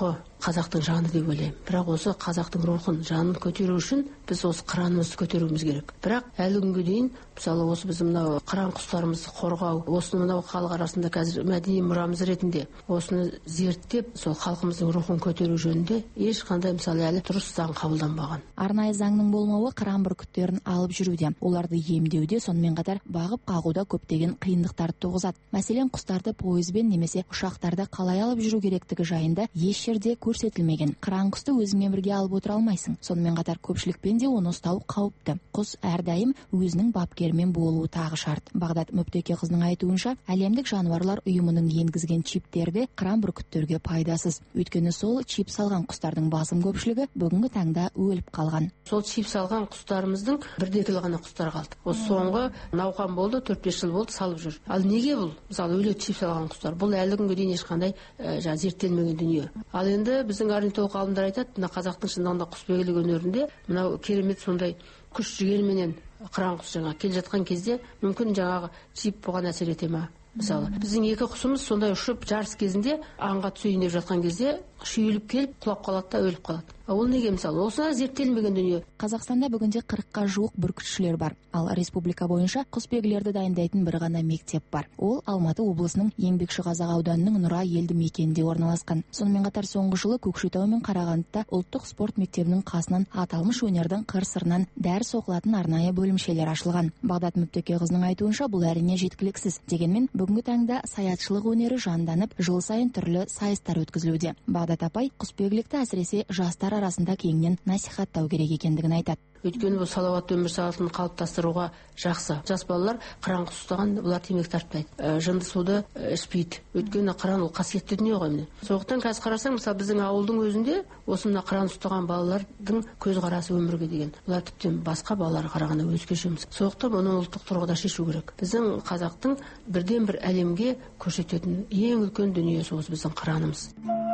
қазақтың жаны деп ойлаймын. Бірақ осы қазақтың рухын, жанын көтеру үшін біз осы қыранымызды көтеруіміз керек. Бірақ әлі күнге дейін мысалы осы біз мынау қыран құстарымызды қорғау, осыны мынау халық арасында қазір мәдени мұрамыз ретінде осыны зерттеп, сол халқымыздың рухын көтеру жөнінде ешқандай мысалы әлі дұрыс заң қабылданбаған. Арнайы заңның болмауы қыран бүркіттерін алып жүруде, оларды емдеуде, сонымен қатар бағып қағуда көптеген қиындықтарды туғызады. Мәселен, құстарды пойызбен немесе ұшақтарда қалай алып жүру керектігі жайында еш жерде көрсетілмеген. Қыран құсты өзіңмен бірге алып отыра алмайсың. Сонымен қатар көпшілікпен де оны ұстау қауіпті. Құс әрдайым өзінің бапкерімен болуы тағы шарт. Бағдат Мүптекеқызының айтуынша, әлемдік жануарлар ұйымының енгізген чиптерді қыран бүркіттерге пайдасыз. Өйткені сол чип салған құстардың басым көпшілігі бүгінгі таңда өліп қалған. Сол чип салған құстарымыздың бірдекілі ғана құстар қалды. Осы соңғы науқан болды, 4-5 жыл болды салып жүр. Ал неге бұл? Мысалы өлі чип салған құстар. Бұл әлі күнге дейін ешқандай зерттелмеген дүние. Ал енді біздің орнитолог ғалымдар айтады, мына қазақтың шындығында құсбегілік өнерінде мынау керемет сондай күш жігерменен қыран құс жаңа келе жатқан кезде мүмкін жаңағы чип бұған әсер ете ма? Мысалы, біздің екі құсымыз сондай ұшып жарыс кезінде аңға түсейін деп жатқан кезде шүйіліп келіп құлап қалады да өліп қалады. Ол неге мысалы? Осыны зерттелмеген дүние. Қазақстанда бүгінде 40-қа жуық бүркітшілер бар. Ал республика бойынша құсбегілерді дайындайтын бір ғана мектеп бар. Ол Алматы облысының Еңбекшіқазақ ауданының Нұра елді мекенінде орналасқан. Сонымен қатар соңғы жылы Көкшетау мен Қарағандыда ұлттық спорт мектебінің қасынан аталмыш өнердің қыр-сырынан дәріс оқылатын арнайы бөлімшелер ашылған. Бағдат Мүптекеқызының айтуынша, бұл әрине жеткіліксіз. Дегенмен бүгінгі таңда саятшылық өнері жанданып, жыл сайын түрлі сайыстар өткізілуде. Бағдат апай құсбегілікті әсіресе жастар арасында кеңінен насихаттау керек екендігін айтады. Өйткені бұл салауатты өмір салтын қалыптастыруға жақсы. Жас балалар қыран құс ұстаған, бұлар темекі тартпайды. Жынды суды ішпейді. Өйткені қыран ол қасиетті дүние ғой міне. Сондықтан қазір қарасаң, мысалы біздің ауылдың өзінде осы мына қыран ұстаған балалардың көзқарасы өмірге деген. Бұлар тіптен басқа балаларға қарағанда өзгеше. Сондықтан оны ұлттық тұрғыда шешу керек. Біздің қазақтың бірден бір әлемге көрсететін ең үлкен дүниесі осы біздің қыранымыз.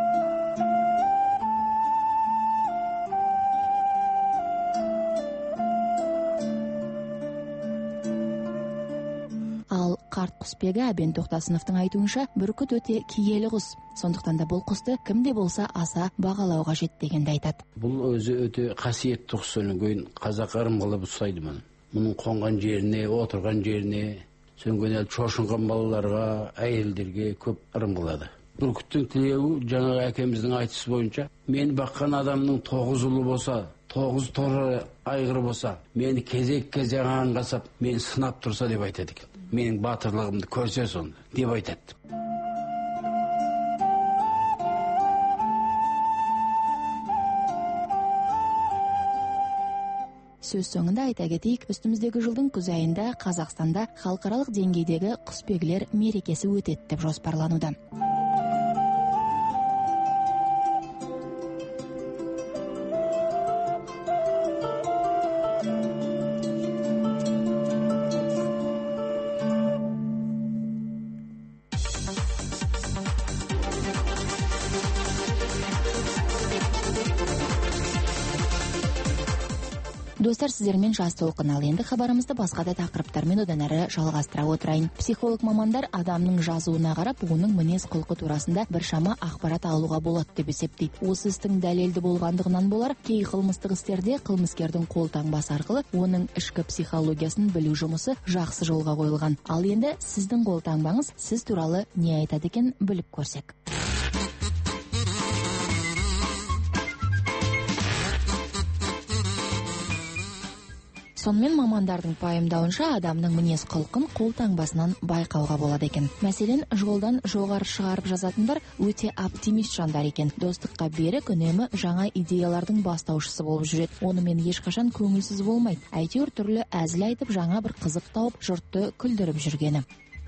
Ал қарт құсбегі Әбен Тоқтасыновтың айтуынша, бүркіт өте киелі құс. Сондықтан да бұл құсты кімде болса аса бағалау қажет дегенді айтады. Бұл өзі өте қасиетті құс, содан кейін қазақ ырым қылып ұстайды мұны. Мұның қонған жеріне, отырған жеріне, сөнгенел шошынған балаларға, әйелдерге көп ырым қылады. Бүркіттің тілеуі жаңағы әкеміздің айтысы бойынша, мені баққан адамның 9 ұлы болса, 9 торы айғыры болса, мені кезек-кезек аңғасап, мені сынап тұрса деп айтады екен. Менің батырлығымды көрсе сонда деп айтады. Сөз соңында айта кетейік, үстіміздегі жылдың күз айында Қазақстанда халықаралық деңгейдегі құсбегілер мерекесі өтеді деп жоспарлануда. Достар, сіздермен жас толқын. Ал енді хабарымызды басқа да тақырыптармен одан әрі жалғастыра отырайын. Психолог мамандар адамның жазуына қарап, оның мінез құлқы турасында біршама ақпарат алуға болады деп есептейді. Осы істің дәлелді болғандығынан болар, кей қылмыстық істерде қылмыскердің қолтаңбасы арқылы оның ішкі психологиясын білу жұмысы жақсы жолға қойылған. Ал енді сіздің қолтаңбаңыз сіз туралы не айтады екен, біліп көрсек. Сонымен мамандардың пайымдауынша адамның мінез құлқын қолтаңбасынан байқауға болады екен. Мәселен, жолдан жоғары шығарып жазатындар өте оптимист жандар екен. Достыққа берік, үнемі жаңа идеялардың бастаушысы болып жүреді. Онымен ешқашан көңілсіз болмайды. Әйтеуір түрлі әзіл айтып, жаңа бір қызық тауып, жұртты күлдіріп жүргені.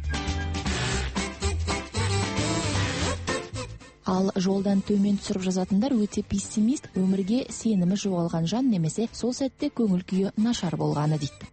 Ал жолдан төмен түсіріп жазатындар өте пессимист, өмірге сенімі жоғалған жан, немесе сол сәтте көңіл күйі нашар болғаны дейді.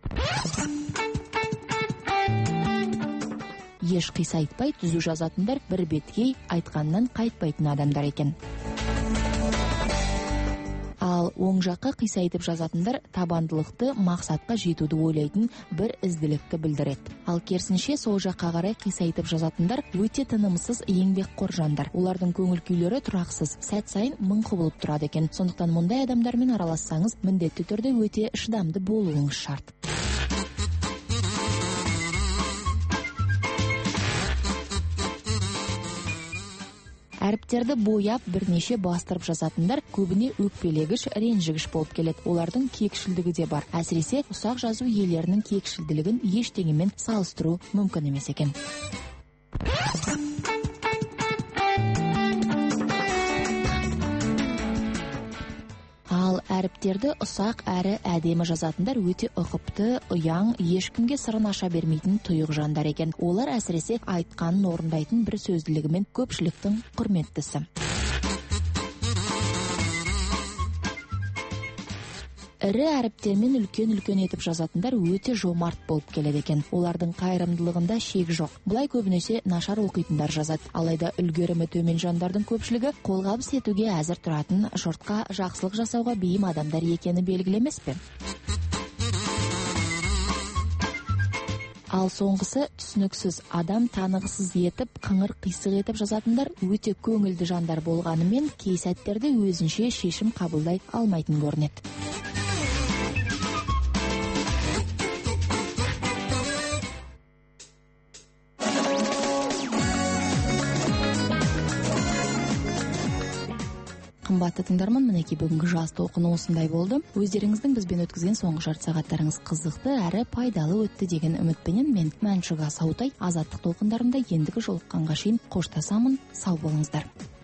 Еш қисайтпай түзу жазатындар бір беткей, айтқаннан қайтпайтын адамдар екен. Ал Ал оң жаққа қисайтып жазатындар табандылықты мақсатқа жетуді ойлайтын бір ізділікті білдіреді. Ал керісінше сол жаққа қарай қисайтып жазатындар өте тынымсыз еңбекқор жандар. Олардың көңіл күйлері тұрақсыз, сәт сайын мың құбылып тұрады екен. Сондықтан мұндай адамдармен аралассаңыз, міндетті түрде өте шыдамды болуыңыз шарт. Әріптерді бояп бірнеше бастырып жазатындар көбіне өкпелегіш, ренжігіш болып келеді. Олардың кекшілдігі де бар. Әсіресе ұсақ жазу иелерінің кекшілдігін ештеңемен салыстыру мүмкін емес екен. Ал әріптерді ұсақ әрі әдемі жазатындар өте ұқыпты, ұяң, ешкімге сырын аша бермейтін тұйық жандар екен. Олар әсіресе айтқанын орындайтын бір сөзділігімен көпшіліктің құрметтісі. Ірі әріптермен үлкен етіп жазатындар өте жомарт болып келеді екен. Олардың қайырымдылығында шек жоқ. Бұлай көбінесе нашар оқитындар жазады. Алайда үлгерімі төмен жандардың көпшілігі қолғабыс етуге әзір тұратын, жұртқа жақсылық жасауға бейім адамдар екені белгілі емес пе? Ал соңғысы түсініксіз, адам танығысыз етіп, қыңыр қисық етіп жазатындар өте көңілді жандар болғанымен, кей сәттерде өзінше шешім қабылдай алмайтын көрінеді. Қымбатты тыңдарман, мінекей бүгінгі жас толқыны осындай болды. Өздеріңіздің бізбен өткізген соңғы жарты сағаттарыңыз қызықты әрі пайдалы өтті деген үмітпенен мен Мәншүк Асаутай азаттық толқындарында ендігі жолыққанға шейін қоштасамын. Сау болыңыздар.